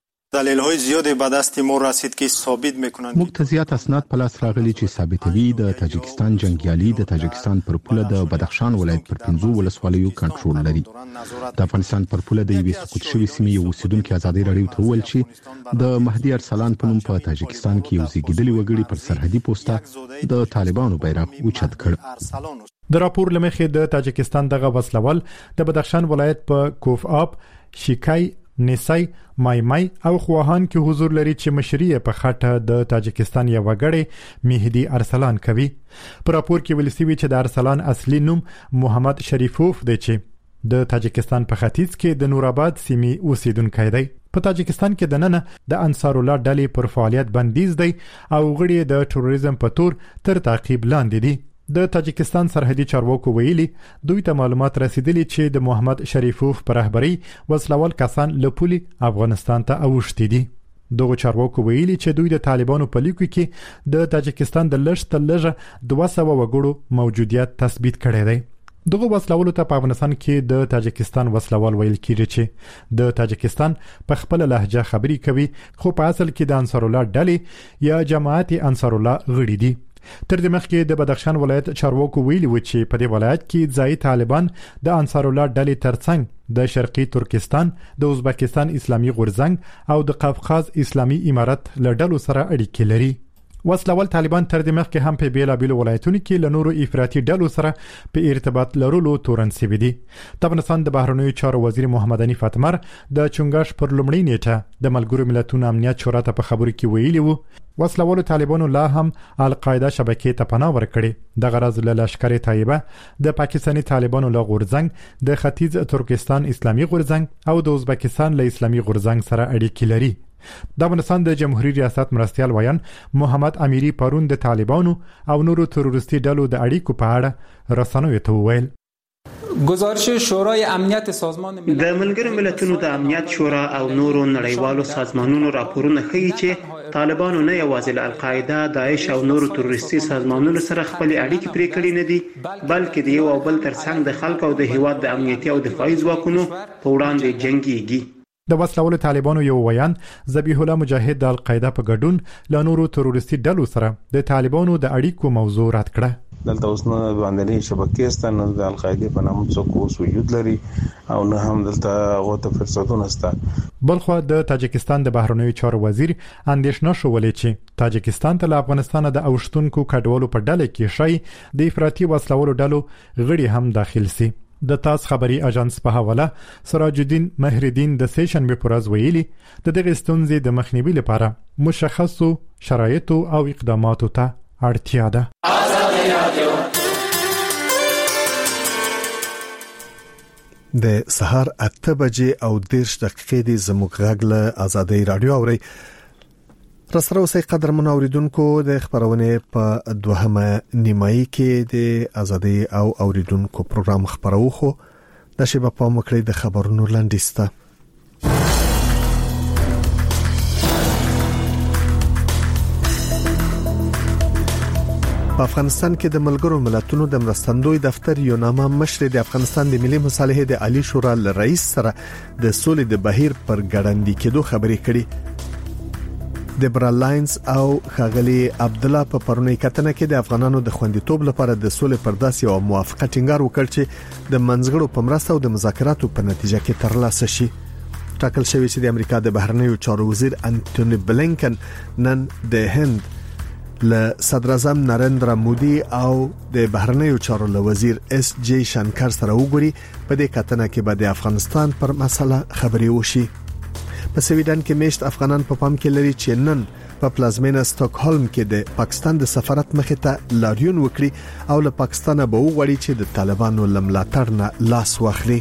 دلایل زیات به دست ما رسید که ثابت میکنند موږ ته زیات اسناد په لاس راغلي چې ثابتوي د تاجکستان جنگیالي د تاجکستان پر پوله د بدخشان ولایت پر پنځو ولسوالیو کنټرول لري. د افغانستان پر پوله د یوې سقوط شوې سیمې یو اوسیدونکو آزادۍ رادیو ته وویل چې د مهدي ارسلان په نوم په تاجکستان کې یو زیږیدلي وګړي پر سرحدي پوسټه د طالبانو بیرغ اوچت کړ. د راپور لمخې د تاجکستان دغه وسلوال د بدخشان ولایت په کوف آب، شیکای، نیسای، مای مای او خواهان کې حضور لري چې مشري په خاطر د تاجکستان یو وګړی مهدي ارسلان کوي. په راپور کې ویل شوی چې د ارسلان اصلي نوم محمد شریفوف دی چې د تاجکستان په ختیځ کې د نورآباد سیمې اوسیدونکی دی. په تاجکستان کې د نن د انصار الله ډلې پر فعالیت بندیز دی او غړي د تروریزم په تور تر تعقیب لاندې دي. د تاجکستان سرحدي چارواکو ویلي دوی ته معلومات رسیدلي چې د محمد شریفوف پر رهبری وسلوال کسان له پولي افغانستان ته اوښتي دي. دغه چارواکو ویلي چې دوی د طالبانو په لیکو کې د تاجکستان د لږ تر لږه دوه سوه وګړو موجودیت تثبیت کړی دی. دغه وسلوالو ته په افغانستان کې د تاجکستان وسلوال ویل کیږي چې د تاجکستان په خپل لهجه خبري کوي، خو په اصل کې د انصار الله ډلې یا جماعت انصار الله غړي دي. تر دې مخکې د بدخشان ولایت چارواکو ویلي و چې په دې ولایت کې ځای طالبان د انصار الله ډلې ترڅنګ د شرقي ترکستان، د ازبکستان اسلامي غورځنګ او د قفقاز اسلامي امارت له ډلو سره اړیکې لري. وسلوال طالبان تر دې مخکې هم په بیلابیلو ولایتونو کې له نورو افراطي ډلو سره په ارتباط لرلو تورن شوي دي. د افغانستان د بهرنیو چارو وزیر محمد علي فاتمر د چنګاش پر لومړۍ نیټه د ملګرو ملتونو امنیت شورا ته په خبرو کې ویلي وو وسلوالو طالبانو لا هم القاعده شبکې ته پناه ورکړي. د غرض له لشکر طیبه، د پاکستاني طالبانو له غورځنګ، د ختیځ ترکستان اسلامي غورځنګ او د ازبکستان له اسلامي غورځنګ سره اړیکې لري. د افغانستان د جمهوریت ریاست مرستیال ویان محمد امیری پرون د طالبانو او نورو تروریستي ډلو د اړیکو په اړه رسنیو ته وویل: گزارش شورای امنیت سازمان ملل د ملګرو ملتونو د امنیت شورا او نورو نړیوالو سازمانونو راپورونه ښیي چې طالبانو نه یوازې له القاعده، داعش او نورو تروریستي سازمانونو سره خپل اړیکې پرې کړې نه دي، بلکې د یو او بل ترڅنګ د خلکو او د هیواد د امنیتي او دفاعي ځواکونو په وړاندې جنگيږي. د افغانستان د جمهوریت ریاست مرستیال ویان محمد امیری پرون د طالبانو او نورو تروریستي ډلو د اړیکو په اړه رسنیو ته وویل: د وسلوالو طالبانو یو ویان ذبیح الله مجاهد د القاعده په ګډون له نورو تروریستي ډلو سره د طالبانو د اړیکو موضوع رات کړه. دلته اوس نه باندې شبکې ستن د القاعده په نامه څوک اوس وجود لري او نه هم دلته غوته فرصتونه سته. بلخو د تاجکستان د بهرنیو چارو وزیر اندیشنه شولې چې تاجکستان ته له افغانستان د اوشتونکو کډوالو په ډله کې شي د افراطي وسلوالو ډلو غړي هم داخل سي. د تاس خبري اژانس په حواله سراج الدین مهردین د سیشن په پرز ویلي د دغه ستونزې د مخنیوي لپاره مشخصو شرایطو او اقداماتو ته اړتیا ده. د سهار اته بجې او دیرش دقیقې د زموږ غږ له آزادۍ رادیو اوري. رسره اوسئ قدرمن اوریدونکو د خبرونه په دوهمه نیمایي کې د آزادۍ او اوریدونکو پروګرام خبرو خو د شی په مکړې د خبرونو لاندېسته. په افغانستان کې د ملګرو ملتونو د مرستندوی دفتر یو نامه مشر د افغانستان د ملي مصالحې د عالی شورا رئیس سره د سولې د بهیر پر ګړندې کېدو خبرې کړي. د برالاینز او خاغلی عبد الله په پرونی کتنه کې د افغانانو د خوندیتوب لپاره د سولې پر داسې او موافقه ټینګار وکړ چې د منځګړو په مرسته او د مذاکراتو په نتیجه کې ترلاسه شي. ټاکل شوی چې د امریکا د بهرنیو چارو وزیر انټونی بلینکن نن د هند له صدر اعظم نریندرا مودي او د بهرنیو چارو له وزیر اس جی شانکر سره وګوري. په دې کتنه کې به د افغانستان پر مسله خبري وشي. په سویډن کې میشت افغانان په پام کې لري چې نن په پلازمینه سټاکهولم کې د پاکستان د سفارت مخې ته لاریون وکړي او له پاکستانه به وغواړي چې د طالبانو لملاتړ نه لاس واخلي.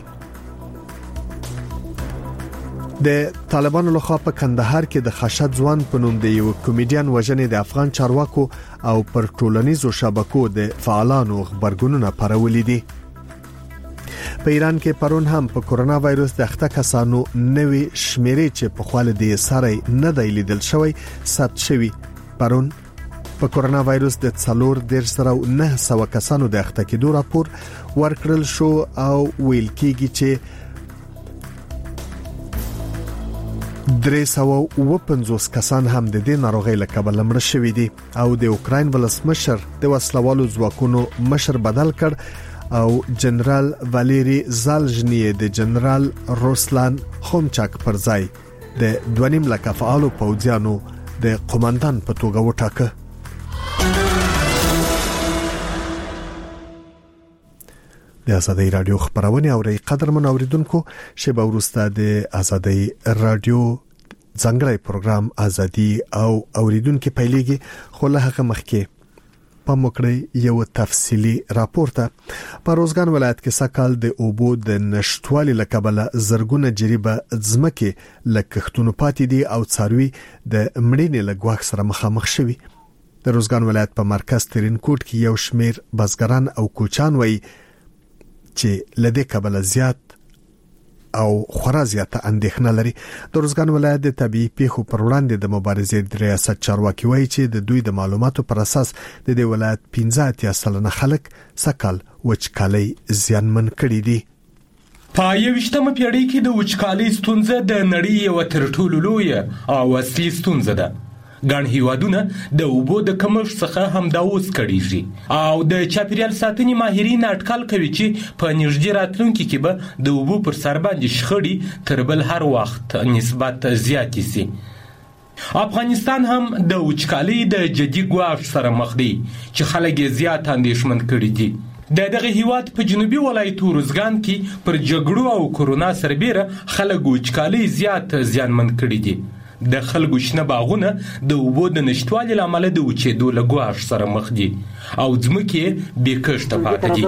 د طالبانو لخوا په کندهار کې د خشد ځوان په نوم د یو کمیډین وژنې د افغان چارواکو او پر ټولنیزو شبکو د فعالانو خبرګونونه پرولې دي. په ایران کې پرون هم په کورونا وایروس د اخته کسانو نوې شمیرې چې په خاله د ساري نه دی لیدل شوی ثبت شوی. پرون په کورونا وایروس د څلور ډیر سره نه سو کسانو د اخته کېدو راپور ورکړل شو او ویل کېږي چې درې سو او پنځوس کسان هم د دې ناروغۍ له کبله مړ شوي دي او د اوکراین ولسمشر د وسلوالو ځواکونو مشر بدل کړ او جنرال واليري زالژني د جنرال روسلان خومچاک پر ځای د دوانیم لکه فعالو پوځیانو د قوماندان په توګه وټاکه. د آزادۍ رادیو خبرونه اوري قدرمن اوریدونکو شیبه ورسته د آزادۍ رادیو څنګه پروګرام ازادي او اوریدونکو پیلېږي خو له هغه مخکې په مکړې یو تفصیلی راپورته. په روزګان ولایت کې سکهال د اوبو د نشټوالي لکبله زرګونه جریبه ځمکه لکختونو پاتې دي او څاروي د مړینې لګواخ سره مخامخ شوي. د روزګان ولایت په مرکز ترینکوټ کې یو شمیر بزګران او کوچان وایي چې لدې کبله زیات او خورا زیاته اندېښنه لري. د روزګان ولایت د طبيعي پیښو پر وړاندې د مبارزې د ریاست چارواکي وایي چې د دوی د معلوماتو پر اساس د دې ولایت پنځه اتیا سلنه خلک سکهال وچکالي زیانمن کړي دي. په یوشتمه پیړۍ کې د وچکالۍ ستونزه د نړۍ یو تر ټولو لویه او اصلي ستونزه ده. ګڼ هیوادونه د اوبو د کمښت څخه همدا اوس کړيږي او د چاپیریال ساتنې ماهرین اټکل کوي چې په نږدې راتلونکي کې به د اوبو پر سر باندې شخړې تر بل هر وخت نسبت زیات شي. افغانستان هم د وچکالۍ د جدي ګواښ سره مخ دی چې خلک زیات اندېښمن کړي دي. د دغه هیواد په جنوبي ولایت روزګان کې پر جګړو او کورونا سربېره خلک وچکالۍ زیات زیانمن کړي دي. د خلکو شنه باغونه د اوبو د نشټوالي لامل د وچېدو له ګواښ سره مخ دي او ځمکې بې کښته پاتې دي.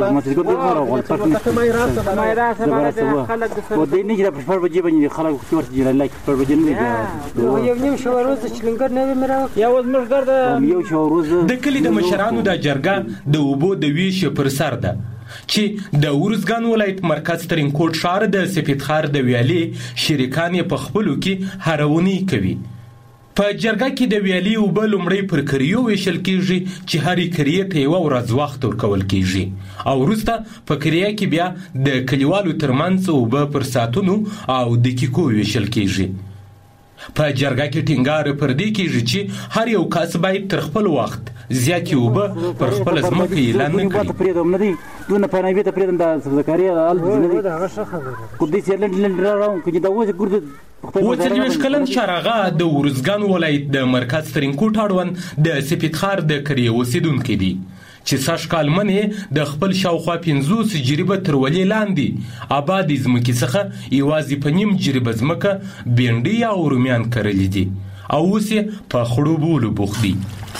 د کلي د مشرانو د جرګه د اوبو د ویش پر سر ده چې د ورزګان ولایت مرکز ترینکوټ ښار د سپیدخار د ویالې شریکان په خپلو کې هرونی کوي. په جرګه کې د ویالې اوبه لومړی پر کریو ویشل کیږي چې هرې کریې ته یوه ورځ وخت ورکول کیږي او وروسته په کریه کې بیا د کلیوالو ترمنځ اوبه پر ساعتونو او دقیقو ویشل کیږي. په جرګه کې ټینګار پر دې کیږي چې هر یو کس باید تر خپل وخت زیاتې اوبه پر خپل ځمکه اعلان نه کړي. دونه پناهي ته پریدم د سرکاري ال کودي چلند لراو کې دا وځي ګرد وڅلويش کلن چارغه د ورزګان ولایت د مرکز ترینکوټ اړوند د سپیدخار د کریه اوسیدونکو دي چې سږ کال منې د خپل شاوخوا پنځوس جریبه تر ولې لاندې آبادې ځمکې څخه یوازې په نیم جریبه ځمکه بینډۍ او رومیان کرلي دي او اوس یې په خړوبولو بوخت دي.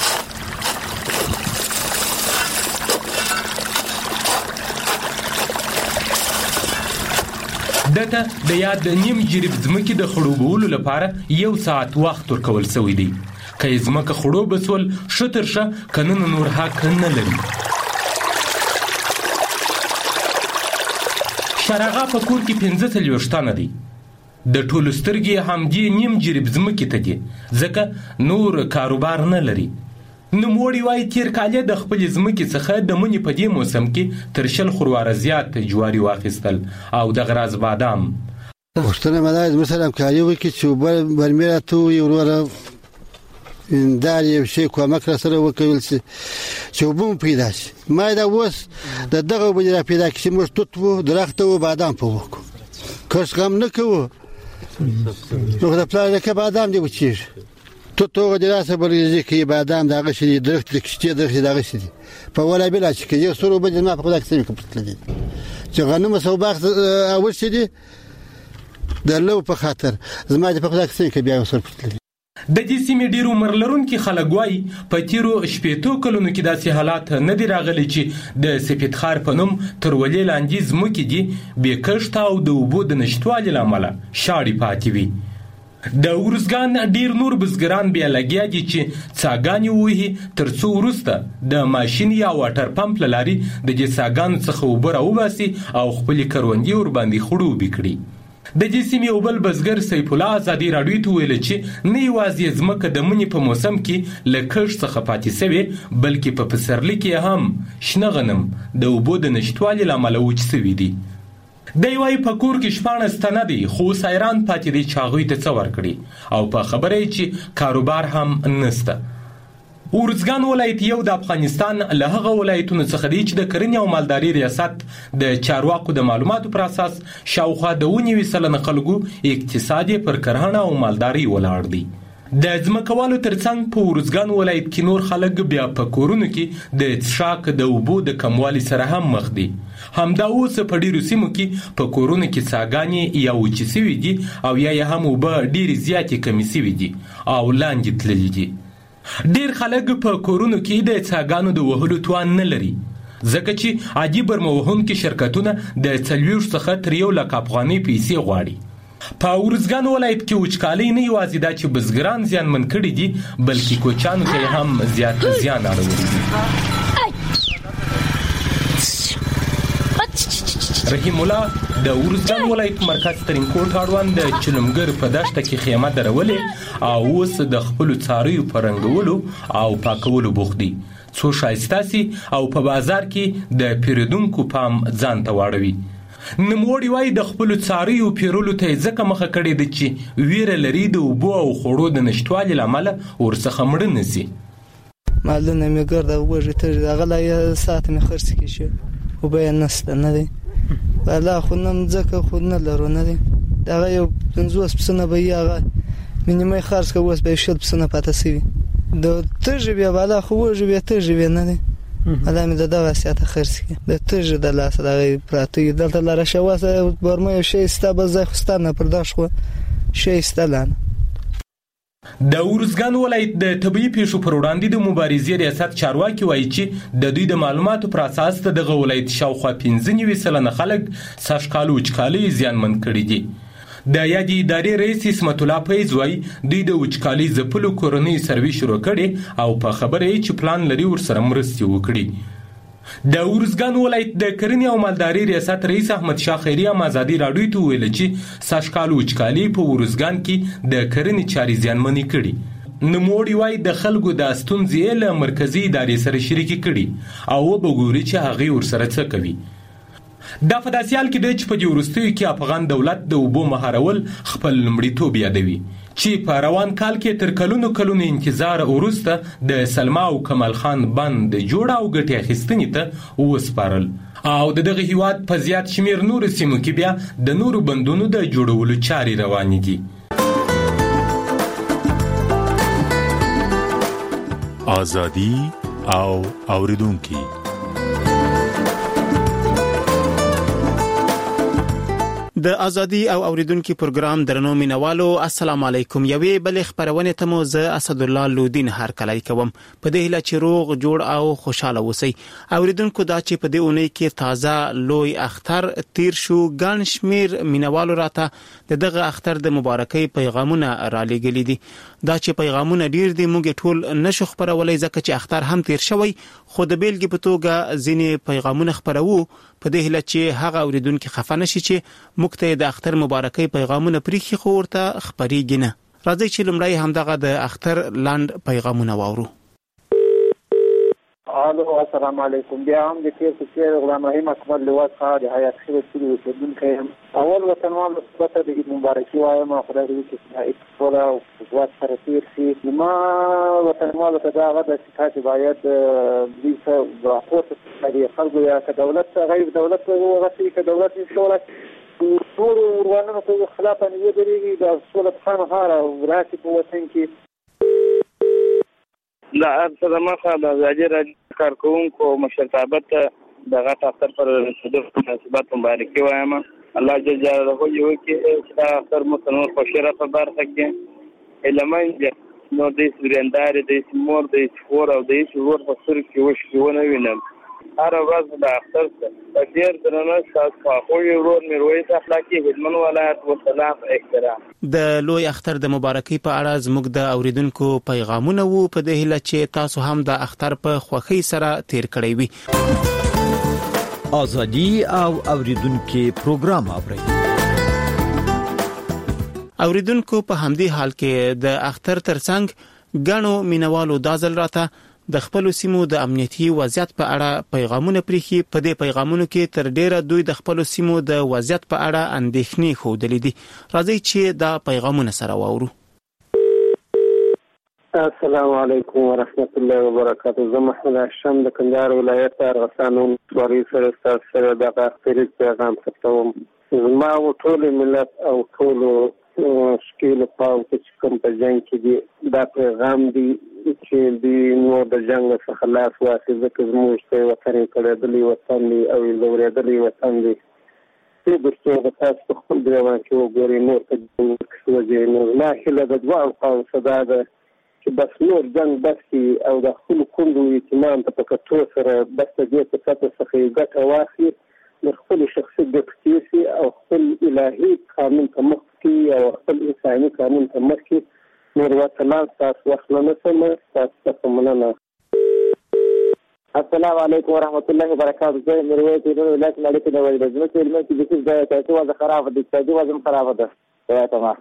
دته د یاد د نیم جریب ځمکې د خړوبولو لپاره یو ساعت وخت ورکول شوی دی. که یې ځمکه خړوبه سول ښه تر ښه که نن نور حق نه لري. شارغه په کور کې پنځه څلوېښت تنه دي. د ټولو سترګې همدې نیم جریب ځمکې ته دي ځکه نور کاروبار نه لري. نوموړي وایي تېر کال یې د خپلې ځمکې څخه د مني په دې موسم کې تر شل خرواره زیات جواري واخیستل او دغه راز بادام. پوښتنه مې دا ده مثلا همکاري وکړي چې اوبه برمې راته ووایي وروره دا یو شی کومک راسره وکول شي چې اوبه مو پیدا شي. ما دا اوس د دغه اوبه را پیدا کړي چې موږ توت وو درخت وو بادام په وکړو کښ غم نه کوو نو د پلار لکه بادام دی وچېږي تو تو دراسه برېږي کې بادام دغه شي درخت کشته درخت دغه شي په ولا بلا چې یو سره به نه په خدا کې څه کوي چې غنم سوباخ اول شي دي د لو په خاطر زما د په خدا کې څه بیا وسر پټل. د دې سیمې ډیرو مرلرونکو خلک وایي په تیرو شپېتو کلونو کې داسې حالات نه دي راغلي چې د سپیدخار په نوم تر ولې لاندې ځمکې دي بې کښت او د اوبو د نشتوالي له امله شاړې پاتې وي. د ورزګان ډیر نور بزګران بیا لګیا دي چې څاګانې ووهي تر څو وروسته د ماشین یا واټر پمپ له لارې د دې څاګانو څخه اوبه راوباسي او خپلې کروندې ورباندې خړوبې کړي. د دې سیمې یو بل بزګر سیف الله ازادي راډیو ته ویل چې نه یوازې ځمکه د مني په موسم کې له کښت څخه پاتې سوې بلکې په پسرلي کې هم شنه غنم د اوبو د نشتوالي له امله وچ سوي دي. دی وایي په کور کې شپاړس تنه دي خو اوس حیران پاتې دی چې هغوی ته څه ورکړي او په خبره یې چې کاروبار هم نسته. ورزګان ولایت یو د افغانستان له هغه ولایتونو څخه دی چې د کرنې او مالدارۍ ریاست د چارواکو د معلوماتو پر اساس شاوخوا د اووه نوي سلنه خلکو اقتصاد یې پر کرهڼه او مالدارۍ ولاړ دی. د ځمکوالو ترڅنګ په ورزګان ولایت کې نور خلک بیا په کورونو کې د څښاک د اوبو د کموالي سره هم مخ دي. همدا اوس په ډیرو سیمو کې په کورونو کې څاګانې یا وچې سوي دي او یا یې هم اوبه ډیرې زیاتې کمې سوي دي او لاندې تللي دي. ډیر خلک په کورونو کې د څاګانو د وهلو توان نه لري ځکه چې عادي برمه وهونکي شرکتونه د څلوېښت څخه تر یو لک افغانۍ پیسې غواړي. په ورزګان ولایت کې وچکالۍ نه یوازې دا چې بزګران زیانمن کړي دي بلکې کوچیانو ته هم زیات زیان اړولی دي. رحیم الله د ورزګان ولایت مرکز ترینکوټ اړوند د چلمګر په دښته کې خیمه درولې او اوس د خپلو څارویو په رنګولو او پاکولو بوخت دي څو ښایسته سي او په بازار کې د پیرودونکو پام ځان ته واړوي. نوموړي وایي د خپلو څارویو پیرلو ته یې ځکه مخه کړې ده چې ویره لري د اوبو او خوړو د نشتوالي له امله ورڅخه مړه نه سي. مالونه مې ګرده وږې تږې هغه لا یې ساعت مې خرڅ کړي شي اوبه یې نسته نه دی بالا خو نه مځکه خو نه لرو نه دی دغه یو پنځوس پسونه به یې هغه مینیمای خرڅ کړه اوس به یې شل پسونه پاته سوي د تږې بیا بالا خو وږې بیا تږې بیا نه دی الله مې د دغه سیاته خرڅ کړي د تږې د لاسه دغه پراته وي دلته لاره شواسه برمه یو شی ستا به ځای خو ستا نه پرداش خو شی ستا لانه. د ورزګان ولایت د طبي پیښو پر وړاندې د مبارزې ریاست چارواکي وایي چې د دوی د معلوماتو پر اساس د دغه ولایت شاوخوا پنځه نوي سلنه خلک سږ کال وچکالۍ زیانمن کړي دي. د یادې ادارې رئیس اسمت الله فیض وایي دوی د وچکالۍ ځپلو کورنۍ سروې شروع کړي او په خبره یې چې پلان لري ورسره مرستې وکړي. د ورزګان ولایت د کرنې او مالدارۍ ریاست رئیس احمد شاه خیري هم ازادي راډیو ته ویل چې سږ کال وچکالۍ په ورزګان کې د کرنې چارې زیانمنې کړي. نوموړي وایي د خلکو د ستونزې له مرکزي ادارې سره شریکې کړي او وبګوري چې هغې ورسره څه کوي. دا په داسې حال کې دی چې په دې وروستیو کې افغان دولت د اوبو مهارول خپل لومړیتوب یادوي چې په روان کال کې تر کلونو کلونو انتظار وروسته د سلما او کمال خان بند جوړ او ګټې اخیستنې ته وسپارل او د دغه هیواد په زیات شمیر نورو سیمو کې بیا د نورو بندونو د جوړولو چارې روانې دي. آزادي او اوریدونکي. د ازادي او اوریدونکو پروګرام درنو مینوالو السلام علیکم. یوې بل خبرونه ته مو زه اسد الله لودین هر کلای کوم په دې هله چې روغ جوړ او خوشاله اوسئ. اوریدونکو دا چې په دې اونۍ کې تازه لوی اختر تیر شو ګڼ شمیر مینوالو راته دغه اختر د مبارکۍ پیغامونه را لېږلي دي. دا چې پیغامونه ډیر دي موږ ټول نشو خبرولای ځکه چې اختر هم تیر شوی خو د بیلګې په توګه ځینې پیغامونه خبرو په دې هله چې هغه اوریدونکو خفه نشي چې موږ ته د اختر مبارکۍ پیغامونه پریخي خو ورته خبرېږي نه. راځئ چې لومړی همدغه د اختر لاند پیغامونه واورو. الو السلام علیکم. بیا هم د تیر په څیر غلام رحیم اکبر لواس څخه د حیات خیر سوري اوسیدونکی یم. اول وطنوالو ته د عید مبارکي وایم او خدای دې وکړي چې عید سوله او قوت سره تیر شي. زما وطنوالو ته دا هغه ده چې تاسې باید دوی ته راپورته کړي خلکو یا که دولت غیر دولت وغسي که دولت نشي کولی ټولو ورانونو ته خلاف باندې ودرېږي د سوله خامخا راشي په وطن کې. دا ارڅه د مخه د ازادي راډیو کارکوونکو مشرتابه ته دغه اختر پر رسېدو مناسبت مبارکي وایم. الله جل جلاله یو کې چې دا اختر مو تنور خوشیره په برخه کې علمانځ نو د سورندار د مور د خور او د شور په سر کې وشي ونه وینم. هر ورځ د اختر په ډیر درنه تاسو خو یو ورور میرویس اخلاقی خدمت ولایت و سلام احترام. د لوی اختر د مبارکۍ په اړه زموږ د اوریدونکو پیغامونه وو په دې هله چې تاسو هم د اختر په خوښۍ سره تیر کړی وي. ازادي او اوریدونکو پروګرام اورئ. اوریدونکو په همدې حال کې د اختر ترڅنګ غنو مینوالو دازل راته د خپل سیمو د امنیتي وضعیت په اړه پیغامونه پریخي. په دې پیغامونو کې تر ډیره دوی د خپل سیمو د وضعیت په اړه اندېښنې خوده دي. راځي چې دا پیغامونه سره واورو. السلام علیکم ورحمت الله وبرکاته. زه محمد هاشم د کندهار ولایت ارغسان ولسوالۍ سره ستاسو سره د اختر پیغام ختموم. زما او ټول ملت او ټول شکیل پاو چې کوم په جنگ کې دي دا پیغام دی چې دی نو د جنگ څخه خلاص واسي ځکه زموږ ته وطن کړهدلی وطن دی او لورېدلی وطن دی. چې د څو د تاسو خپل دیوان کې وګورئ نور څه وځي نو لا هله د دوا او قوم صدا ده چې بس نور جنگ بس او د خپل کوندو اهتمام په کتو سره بس دې په تاسو څخه ګټه واخلي د خپل شخصي ګټې او خپل الهي قانون ته مخ کې او خپل انساني قانون ته مخ کې نور وطنان تاسو وخلنه سم تاسو ته مننه. السلام علیکم ورحمت الله وبرکاته. زه مروت د ولایت ملک د وایي د زمکه علمي چې د تاسو وضع خراب دي چې وضع خراب ده. یا تمام.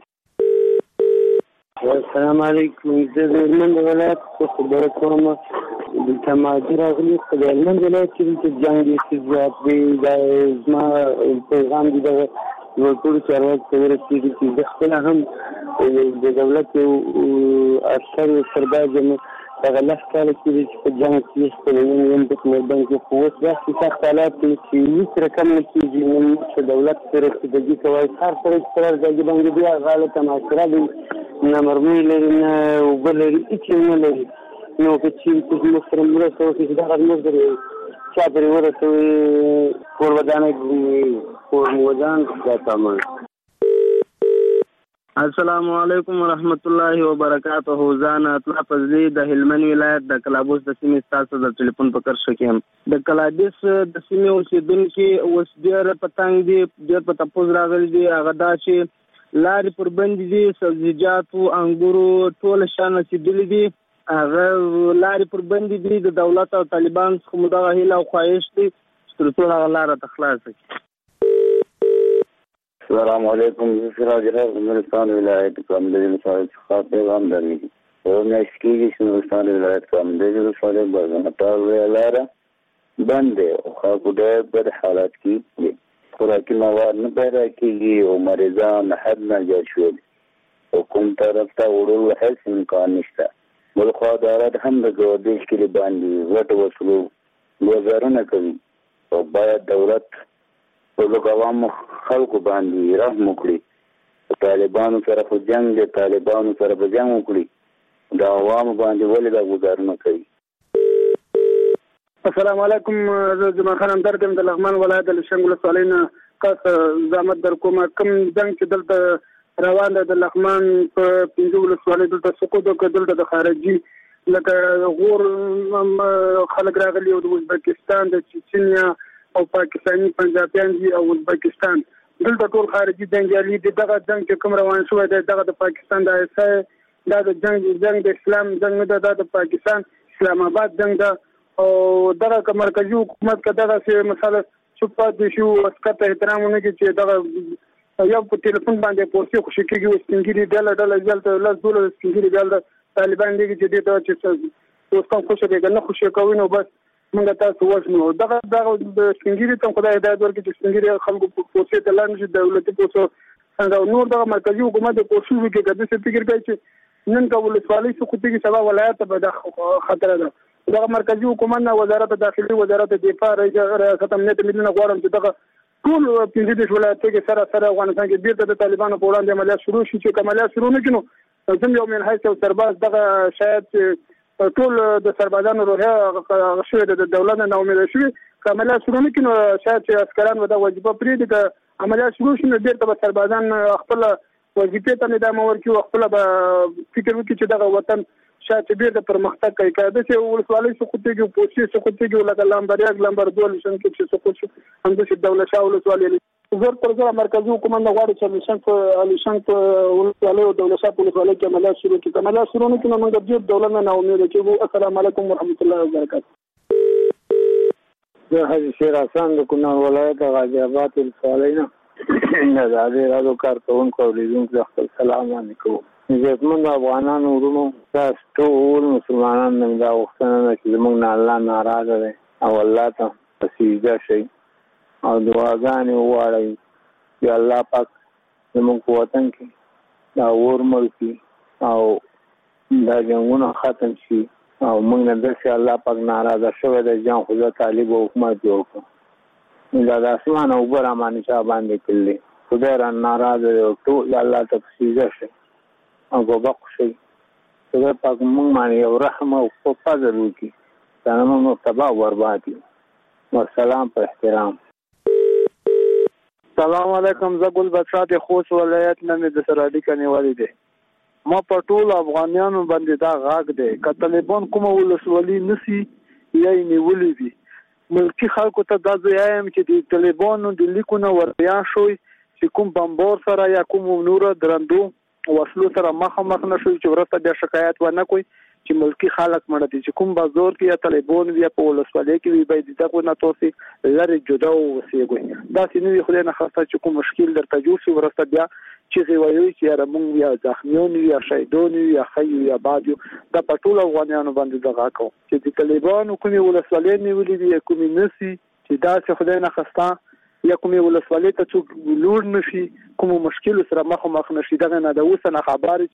السلام علیکم. زه د هلمند ولایت خبره کوم د تماجر غلی په هلمند ولایت کې جنگ کې زیات دی. د زما پیغام دی د ورکوړو چارواکو ته ورسېږي چې د خپل هم د دولت افسر سرباز یم هغه لس کاله کېږي چې په جنګ کې خپل یم د میدان کې خو اوس داسې سخت حالات دي چې هېڅ رقم نه کېږي. نن چې دولت سره رسېدګي کوي هر سړی چې پر ځای باندې بیا هغه حالت معاشره دی نه مرمۍ لري نه اوبه لري هېڅ نه لري. نو که چېرې زموږ سره مرسته وکړي چې دغه زموږ د چا پرې ورسوي کور ودانۍ کور مو ودان دا تمام. السلام علیکم ورحمت الله وبرکاته. ځان اطلاع فضلی د هلمند ولایت د کلابوس د سیمې ستاسو د ټلیفون په کرښه کې یم. د کلابوس د سیمې اوسېدونکي اوس ډېر په تنګ دي ډېر په تپوس راغلي دي. هغه دا چې لارې پر بندې دي سبزیجاتو انګورو ټول شیان رسېدلي دي. هغه لارې پر بندې دي. د دولت او طالبان څخه مو دغه هیله او خواهش دی چې تر څو هغه لاره ته خلاصه کړي. السلام علیکم. زه سراج الحق نورستان ولایت کامدین څخه پیغام درلود. یو میاشت کېږي چې نورستان ولایت په همدې ولسوالۍ برزنټال لاره بند دی او خلکو ډېر بد حالات کې دي. خوراکي مواد نه پیدا کېږي او مریضان حد نه زیات شوي دي او کوم طرف ته وړلو هېڅ امکان نشته. بل خوا ادارات هم د ګردش کلي باندې غټ وسلو ګزارونه کوي او باید دولت ټولو عوامو خلکو باندې رحم وکړي. طالبانو سره خو جنګ دی، طالبانو سره به جنګ وکړي، د عوامو باندې ولې دا ګزارونه کوي. السلام علیکم، زه جمعه خان همدرد یم د لغمان ولایت د شنګ ولسوالۍ نه خاص زحمت در کوم. کوم جنګ چې دلته روان دی د لغمان په پنځه ولسوالۍ دلته سقوط وکړ، دلته د خارجي لکه غور خلک راغلي او د ازبکستان د چچنیا او پاکستاني پنجابیان دي او ازبکستان دلته ټول خارجي جنګیالي دي. دغه جنګ چې کوم روان شوی دی دغه د پاکستان د ایسای دا د جنګ جنګ د اسلام جنګ نه ده، دا د پاکستان اسلام آباد جنگ ده او دغه که مرکزي حکومت که دغه څه مثلا چوپ پاتې شي او عسکر ته احترام ونه کړي چې دغه یو په ټلیفون باندې پورسي خوشي کېږي او سپینګیري ډله ډله دلته لس دولس سپینګیري ډله طالبان دي چې دې ته چې اوس کوم خوشي کېږي نه خوشي کوي نو بس موږ تاسو وژنو. دغه دغه د سپینګیري ته خدای هدایت ورکړي چې سپینګیري خلکو پورسي ته لاندې شي، دولتي پورسو څنګه نور دغه مرکزي حکومت د پورسي کې کده څه فکر کوي چې نن کا ولسوالۍ سقوطي سبا ولایت په د خطر ده. دغه مرکزی حکومت نه وزارت داخلي، وزارت دفاع، ریاست امنیت ملي نه غواړم چې دغه ټول پنځه دېرش ولایتونو کې سره سره افغانستان کې بیرته د طالبانو په وړاندې عملیات شروع شي. چې عملیات شروع نه کړي زم یو من حیث او سرباز دغه شاید ټول د سربازانو روحیه شوې د دولت نه امید شوي که عملیات شروع نه کړي شاید چې عسکران به دا وظیفه پرېږدي. که عملیات شروع شي نو بیرته به سربازان خپل وظیفې ته ادامه ورکړي او خپل به فکر وکړي چې دغه وطن شاید چې بیرته پرمختګ کوي. که داسې ولسوالۍ سقوط کېږي، پوسي سقوط کېږي لکه لامبریاک لمبر دوه لیشن کې چې سقوط شو، همداسې دولت شاه ولسوالۍ زر تر زره مرکزي حکومت نه غواړي چې لیشن په لیشن په ولسوالۍ او دولت شاه ولسوالۍ کې عملیات شروع کړي. عملیات شروع نه کړي نو موږ د دولت نه ناامیده کېږو. السلام علیکم ورحمت الله وبرکاته. زه حاجي شیر حسن د کونړ ولایت غازي آباد ولسوالۍ نه د ازادي راډیو کارکوونکو او لیدونکو خپل سلام باندې کوم. عزتمند افغانانو ورونو، تاسو ټول مسلمانان موږ دا غوښتنه ده چې زموږ نه الله ناراضه دی او الله ته په سجده شئ او دعاګانې وغواړئ چې الله پاک زموږ په وطن کې دا اور مړ کړي او دا جنګونه ختم شي او موږ نه داسې الله پاک ناراضه شوی دی جان خو زه طالب او حکومت جوړ کړم. دا د اسمان اوبه رامانې چا باندې کړلې، خدای را ناراضه دی او ټول الله ته په سجده شئ او بابا خوشي خدای پاک موږ باندې یو رحم او فضل وکړي دا موږ تباہ برباد یو. والسلام په احترام. سلام علیکم، زه ګل بچا د خوست ولایت نه مې د سره اړیکه نیولې ده. ما په ټول افغانانو باندې دا غاګ دی که طالبان کومه ولسوالي نسی یا یې نیولې دي ملکي خلکو ته دا زه وایم چې د طالبانو د لیکونو وریا شوی چې کوم بمبار سره یا کوم نور درندو وسلو سره مخامخ نشوي چې ورته بیا شکایت ونه کوي چې ملکی خلک مړه دي چې کوم بازار کې یا طالبان یا په ولسوالۍ کې وي باید دغه نه توسي لری جدا وسیږي. دا سینې خو نه خاصه چې کوم مشکل درته جوړ شي ورته بیا چې وایي چې رمون یا زخمیون یا شهیدون یا خي یا بادیو دا په ټول افغانانو باندې دغه کو چې د طالبان کومي ولسوالۍ نیولې دي کومي نسی چې دا څه خدای نه خسته یا کومې ولسوالۍ ته څوک لور نشي کوم مشکل سره مخامخ نشي دغه نه د اوس نه خبرې.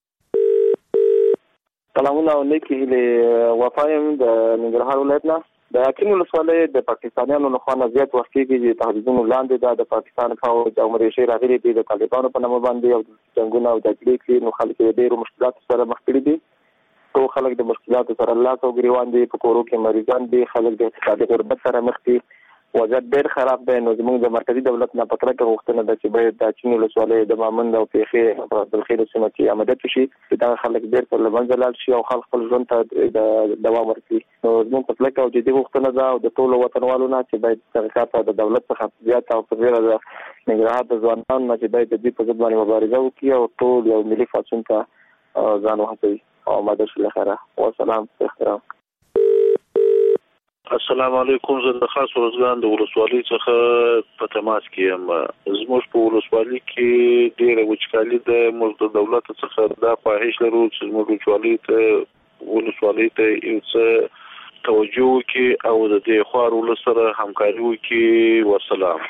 سلامونه علیکم، له وفایم د ننګرهار ولایت نه د یقین ولسوالۍ د پاکستانیانو له خوا زیات وخت کې چې تهدیدونو لاندې د پاکستان فوج او مریشي راغلي دي د طالبانو په نامه باندې او جنگونه او جګړې کې نو خلک ډېر مشکلات سره مخ کړي دي. ټول خلک د مشکلاتو سره الله او ګریوان دي، په کورو کې مریضان دي، خلک د اقتصادي غربت سره مخ دي، وضعیت ډېر خراب دی. نو زموږ د مرکزي دولت نه پکړه کې غوښتنه ده چې باید د چین ولسوالۍ د مامند او پیښې په دلخیر سیمه کې عملیات وشي چې دا خلک ډېر پر لمنځه لاړ شي او خلک خپل ژوند ته د دوام ورکړي. نو زموږ په پلکه او جدي غوښتنه ده او د ټولو وطنوالو نه چې باید څنګه د دولت څخه زیات او په ډېر د نګرهار د ځوانانو نه چې باید د دې په ضد باندې مبارزه وکړي او ټول یو ملي فاصون ته ځان وهڅوي او ماده شي لخره. والسلام احترام. السلام علیکم. زه د خاص روزګان د ولسوالۍ څخه په تماس کې یم. زموږ په ولسوالۍ کې ډېره وچکالي ده. موږ د دولت څخه دا خواهش لرو چې زموږ ولسوالۍ ته ولسوالۍ ته یو څه توجه وکړي او د دې خوار ولس سره همکاري وکړي. والسلام.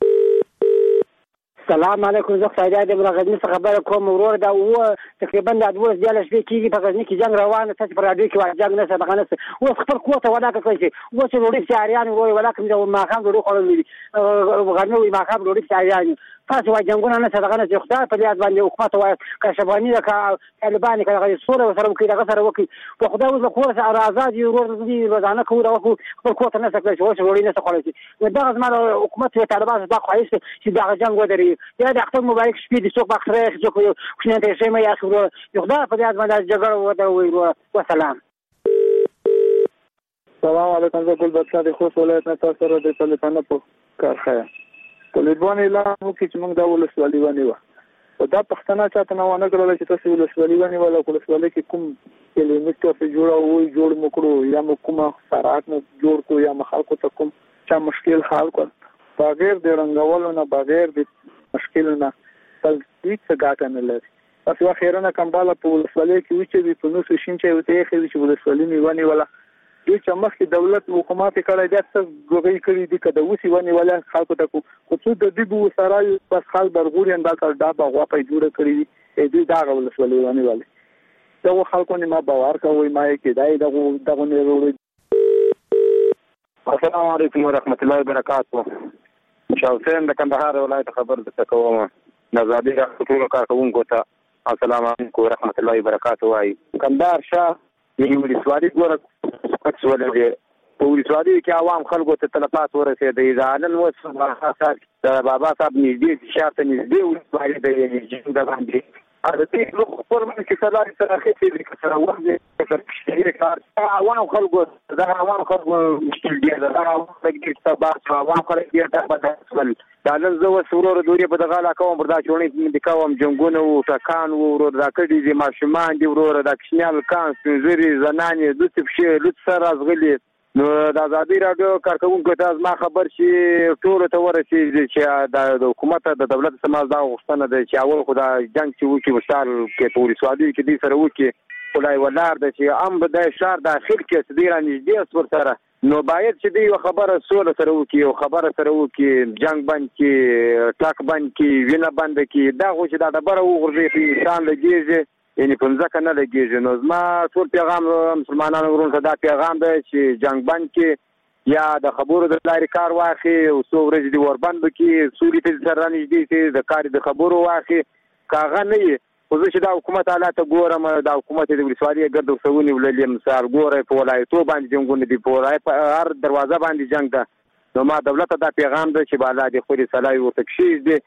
السلام علیکم. زه خدای دې برغزنی څخه خبر کوم. ورور دا و تقریبا د دولس دیاله شپې کېږي په غزنی کې جنگ روان ته په راډیو کې واځ جنگ نه څه دغه نه اوس خپل قوت ولاکه کوي چې اوس وروړي سیاریان وروي ولاکه د ماخام ورو خړلې غرنوي ماخام وروړي سیاریان تاسو وايي جنگونه نه څه دغه نه خدای په دې باندې حکومت وايي کشبانی د طالبان کې سوره سره وکړي دغه سره وکړي په خدای اوس خو سره آزاد ورور دې روزانه کوو او خپل قوت نه څه کوي اوس وروړي نه څه کوي دغه زموږ حکومت او طالبان دا خواهش چې دغه جنگ ودري یا د اختر مبارک شپې د څوک بخره څوک خو نه ته شي مې اخرو یو خدای په دې باندې جګړه ودا وي. والسلام. السلام علیکم. زه ګل بادشاه د خوست ولایت نه تاسو سره د طالبانو په کار خایم. طالبان اعلان وکړي چې موږ د ولسوالۍ ونیو. او دا پښتنه چاته نه ونه کړل چې تاسو ولسوالۍ ونیو ولا ولسوالۍ کې کوم کیلومتر په جوړاوي جوړ مکړو یا مو کومه سرعت مو جوړ کو یا مخالکو ته کوم چا مشکل حل کو بغیر د رنګولو نه بغیر د مشکل نه تل هیڅ ګټه نه لري. تاسو خیرونه کمباله په ولسوالۍ کې وچې په نو څه شین چې وته یې چې ولسوالۍ نیونی ولا دوی چې مخکې دولت حکومت کړی دا څه غوږی کړی دي کده وسی ونی ولا خلکو ته کو څه د دې بو سره بس خال برغوري انداز دا باغ په جوړه کړی دي دوی دا ولسوالۍ ونی ولا دا خلکو نه ما باور کوي ما کې دای دغه دغه نه وروړي. السلام علیکم ورحمت الله وبرکاته. شاوسین د کندهار ولایت خبر د کوم نزادي ټول کارکونکو ته السلام علیکم ورحمت الله وبرکاته. وايي کندهار شاه یو ولسوالۍ ګوره پکې ولې په ولسوالۍ کې عوام خلکو ته تلفات ورسېدې دا نن اوس د بابا صاحب نږدې شاته نږدې ولسوالۍ د نږدې د باندې هغه دې لوخ فورمل کې سلام سره خېټې دې سره وځي کار عوام خلکو دا عوام خلکو مشکل دی دا عوام کې تباہ عوام خلک دې ته بدل دا نن زه وسورور دوی په دغه علاقه کوم بردا چونې د کوم جنگونه او ټکان ورور دا کړي دي ماشومان دی ورور دا کښنیال کان سنځري زنانې د څه شي لڅ سره ازغلي نو د ازادي رادیو کارکونکو ته ما خبر شي ټول ته ورسېږي چې د حکومت د دولت سماج دا غوښتنه ده چې اول خو دا جنگ چې وکړي مثال کې په ولسوالۍ کې دې سره وکړي خدای ولار ده چې ام به د شهر داخل کې چې ډیر نږدې سور سره نو باید چې دې خبره سول سره وکړي او خبره سره وکړي جنگ بند کې ټاک بند کې وینه بند کې دا خو چې دا د بره وګورځي په انسان لګیږي یعنی په ځکه نه لګیږي. نو زما ټول پیغام مسلمانانو ورونو ته دا پیغام دی چې جنگ بند کې یا د خبرو د لارې کار واخلي او څو ورځې د وربند کې سوري ته سره نږدې شي د کار د خبرو واخلي کاغه نه وي. خو زه چې دا حکومت حالات ګورم دا حکومت د ولسوالۍ ګرد وسونی ولې مثال ګورې په ولایتو باندې جنگونه دي په ولایت په هر دروازه باندې جنگ ده. نو ما دولت دا پیغام دی چې بالا د خوري صلاحي ورته کشي دي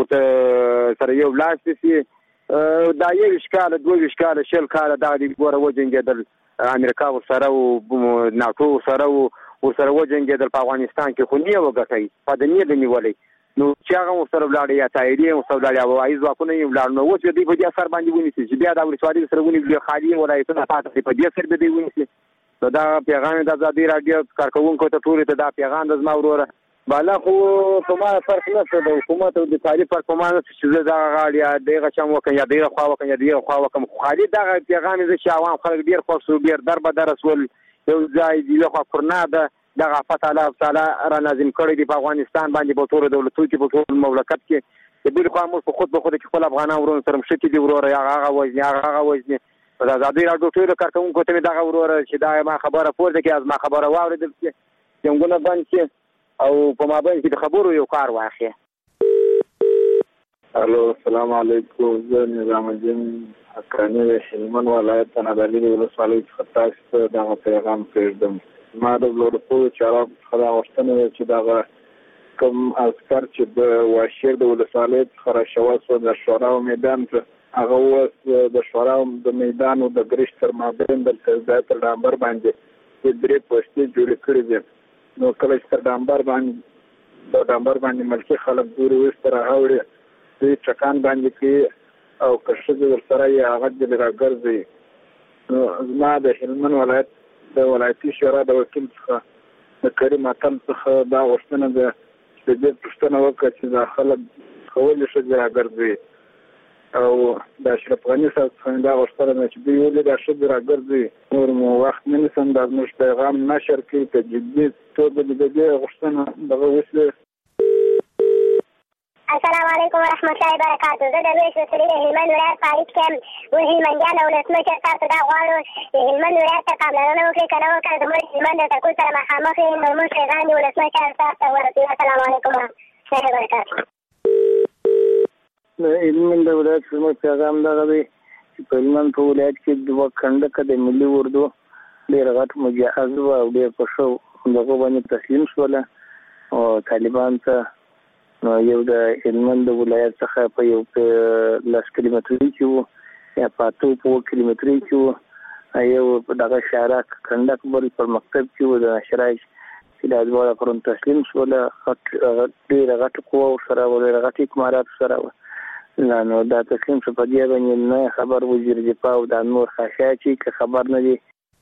ورته سره یو لاس دي دا یو اشکال دوه اشکال شل کال دا د ګوره وجنګېدل امریکا ورسره او ناتو سره ورسره وجنګېدل په افغانستان کې خو نه وګټي په دنیا د نیولې نو چې هغه ورسره ولاړ یا تایری ورسره ولاړ او ایز واکونه یې ولاړ نو اوس دې په دې اثر باندې ونیسي چې بیا د ولسوالۍ سره ونیسي خالي ولایتونه پاتې په دې سره دې ونیسي دا پیغام د ازادي رادیو کارکونکو ته ټول ته دا پیغام د زما وروره بالا خو په ما فرق نه څه د حکومت او د تعریف پر کومه چې دا غاړي دغه چم وکړي یا دغه خوا وکړي یا دغه خوا وکړي خالي دا پیغام چې عوام خلک ډیر خوښ او ډیر دربه درسول یو ځای دی له خپرنا ده دغه فتح الله تعالی را نازم کړی دی په افغانستان باندې په ټول دولتو کې په ټول مملکت کې د بل خو موږ په خود به خود کې خپل افغانان ورونو سره مشکې دی ورور یا هغه وځي هغه وځي دا د دې راډیو ټول کارکونکو ته دا ورور چې دا ما خبره پورته کې از ما خبره واوریدل چې څنګه باندې کې او په ما باندې د خبرو یو کار واخی. الو السلام علیکم. زه نظام الدین حقانی د هلمند ولایت تنادلی ولسوالۍ څخه تاسو ته دا پیغام پرېږدم. ما د بلورپو چارو خدا غوښتنه چې دا کوم عسكر چې د واشیر د ولسوالۍ څخه راشوه د شورا میدان ته هغه اوس د شورا د میدان او د ګرشت تر مابین د تر ډامبر باندې د درې پوسټې جوړې کړې دي. نو کله چې تر ډامبر باندې د ډامبر باندې ملکي خلک دوري وستره هاوړي دوی چکان باندې کې او کښته ور سره یې هغه د راګرځي. نو زما د هلمند ولایت د ولایتي شورا د وکیل څخه د کریم اتم څخه دا غوښتنه ده چې دې پوښتنه وکړه چې دا خلک کولای شي راګرځي او د اشرف غني صاحب څخه دا غوښتنه ده چې دوی ولې دا ښځې راګرځي نور مو وخت نه نیسم دا زموږ پیغام نشر کړي په جدي توګه د دې غوښتنه دغه وسیله. السلام علیکم ورحمت الله وبرکاته. زه د لوی سلسلې د هلمند ولایت په اړیک کې یم. موږ هلمندیان او ولسمشر تاسو دا غواړو چې هلمند ولایت ته پاملرنه وکړي، که نه وکړه زموږ هلمند د ټکول سره مخامخ یې نو موږ پیغام د ولسمشر تاسو ته ورسوي. السلام علیکم ورحمت الله وبرکاته. د هلمند د ولایت زموږ پیغام دغه دی چې په هلمند په ولایت کې دوه کنډکه د ملي اردو ډېر غټ مجهز وه او ډېر په ښه دغو باندې تسلیم شوله او طالبان ته نو یو د هلمند د ولایت څخه په یو لس کیلومترۍ کې وو یا په اتو په اووه کیلومترۍ کې وو، یو په دغه شارک کنډک بل پر مکتب کې وو د نشرای چې دا دواړه پرون تسلیم شوله. ډېره غټه قوه ورسره وه، ډېره غټ اکمالات ورسره وه. نو دا تسلیم شو په دې باندې نه خبر وزیر دفاع او دا نور خاشا چې که خبر نه دي.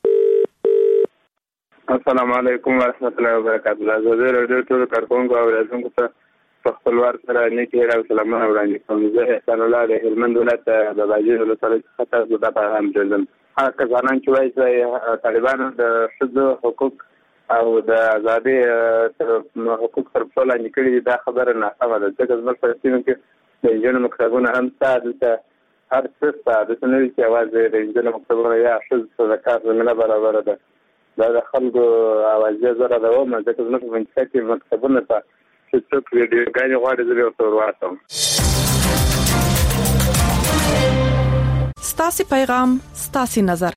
السلام علیکم ورحمت الله وبرکاته. زه د راډیو ټولو کارکوونکو او اورېدونکو ته په خپلوار سره نیکې هیلې او سلامونه وړاندې کوم. زه احسان الله د هلمند ولایت د باجوړ ولسوالۍ څخه تاسو ته پیغام جوړوم. هغه کسان چې وایي چې طالبانو د ښځو حقوق او د ازادۍ حقوق تر پښو لاندې کړي دي، دا خبره ناسمه ده. ځکه زموږ په سیمه کې د نجونو مکتبونه هم شته، دلته هر څه شته. داسې نه وي چې یوازې د نجونو مکتبونه یا ښځو ته د کار زمینه برابره ده. دا د خلکو اوازې زه ردوم، ځکه زموږ په منطقه کې مکتبونه شته چې څوک ویډیوګانې غواړي زه به ورته ورواچوم. ستاسې پیغام ستاسې نظر.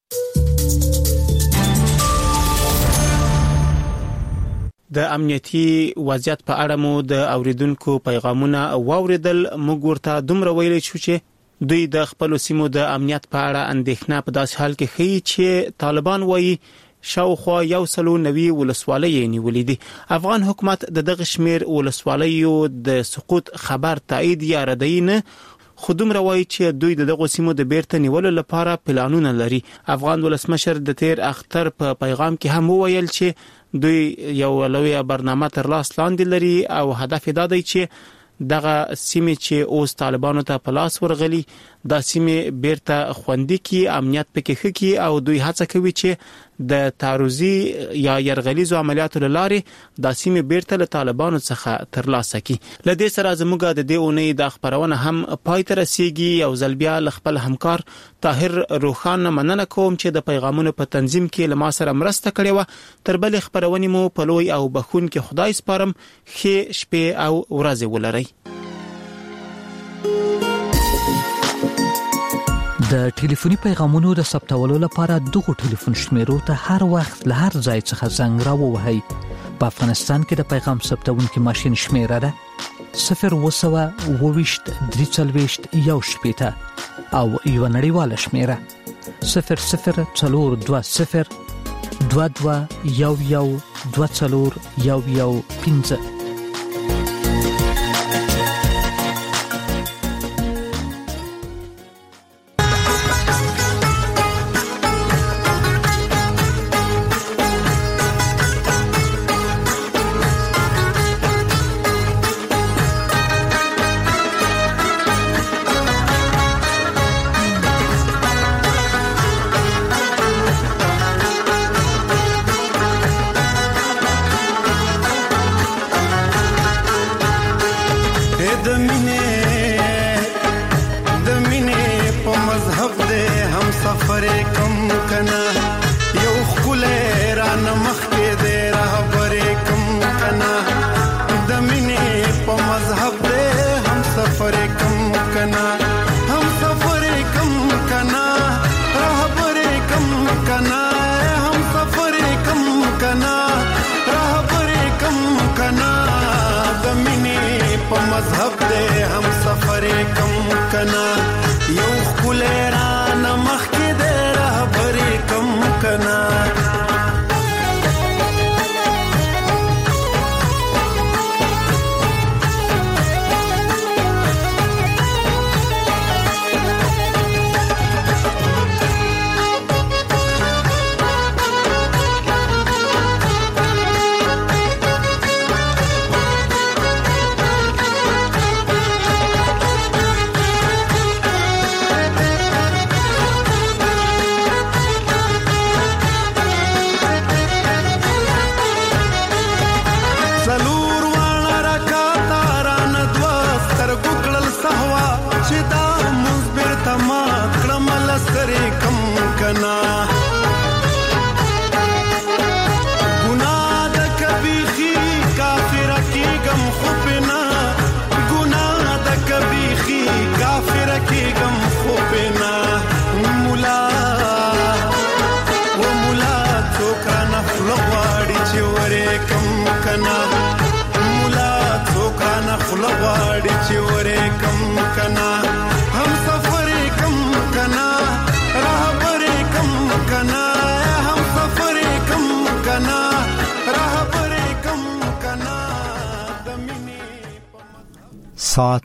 د امنیتي وضعیت په اړه مو د اوریدونکو پیغامونه واوریدل. موږ ورته دومره ویلي شو چې دوی د خپل سیمو د امنیت په اړه اندېښنه په داسې حال کې ښیي چې طالبان وایي شاوخوا یو سلو نوي ولسوالۍ نیولې دي. افغان حکومت د دغه شمیر ولسوالیو د سقوط خبر تایید یا ردی نه، خو دومره وایي چې دوی دغه سیمو د بیرته نیولو لپاره پلانونه لري. افغان ولسمشر د تیر اختر په پیغام کې هم وویل چې دوی یو لوی برنامه تر لاس لاندې لري او هدف دا دی چې دغه سیمه چې اوس طالبانو ته په لاس ورغلي دا سیمه بیرته خوندي کی، امنیت پکې ښه کی او دوی هڅه کوي چې د تعرضي یا يرغليزو عملیاتو لاره د سیمه بیرته له طالبانو څخه ترلاسه کی. لدې سره زموږ د دې اونۍ د خبرونه هم پای ته رسیدي او زلبیا خپل همکار طاهر روخان مننه کوم چې د پیغامونو په تنظیم کې لما سره مرسته کړې و. تر بل خبرونه مو په لوی او بخون کې خدای سپارم. ښه شپه او ورځ ولرئ. د ټلیفوني پیغامونو د ثبتولو لپاره دغه ټلیفون شمیرو ته هر وخت له هر ځای څخه زنګ راووهئ. په افغانستان کې د پیغام ثبتونکو ماشين شمیره ده صفر وسوه وویشت درې څلوېښت یو شپېته او یو نړیواله شمیره صفر صفر څلور دوه صفر دوه دوه یو یو دوه څلور یو یو پنځه. کنا ګناه د کبیخي کافر کېږم خو پنا ګناه د کبیخي کافر کېږم خو پنا مولا و مولا څوک رانه خوله غواړي چې ورې کم کنا مولا څوک رانه خوله غواړي چې ورې کم کنا هم سفر کم کنا رهبر کم کنا هم سفر کم کنا رهبر کم کنا ساعت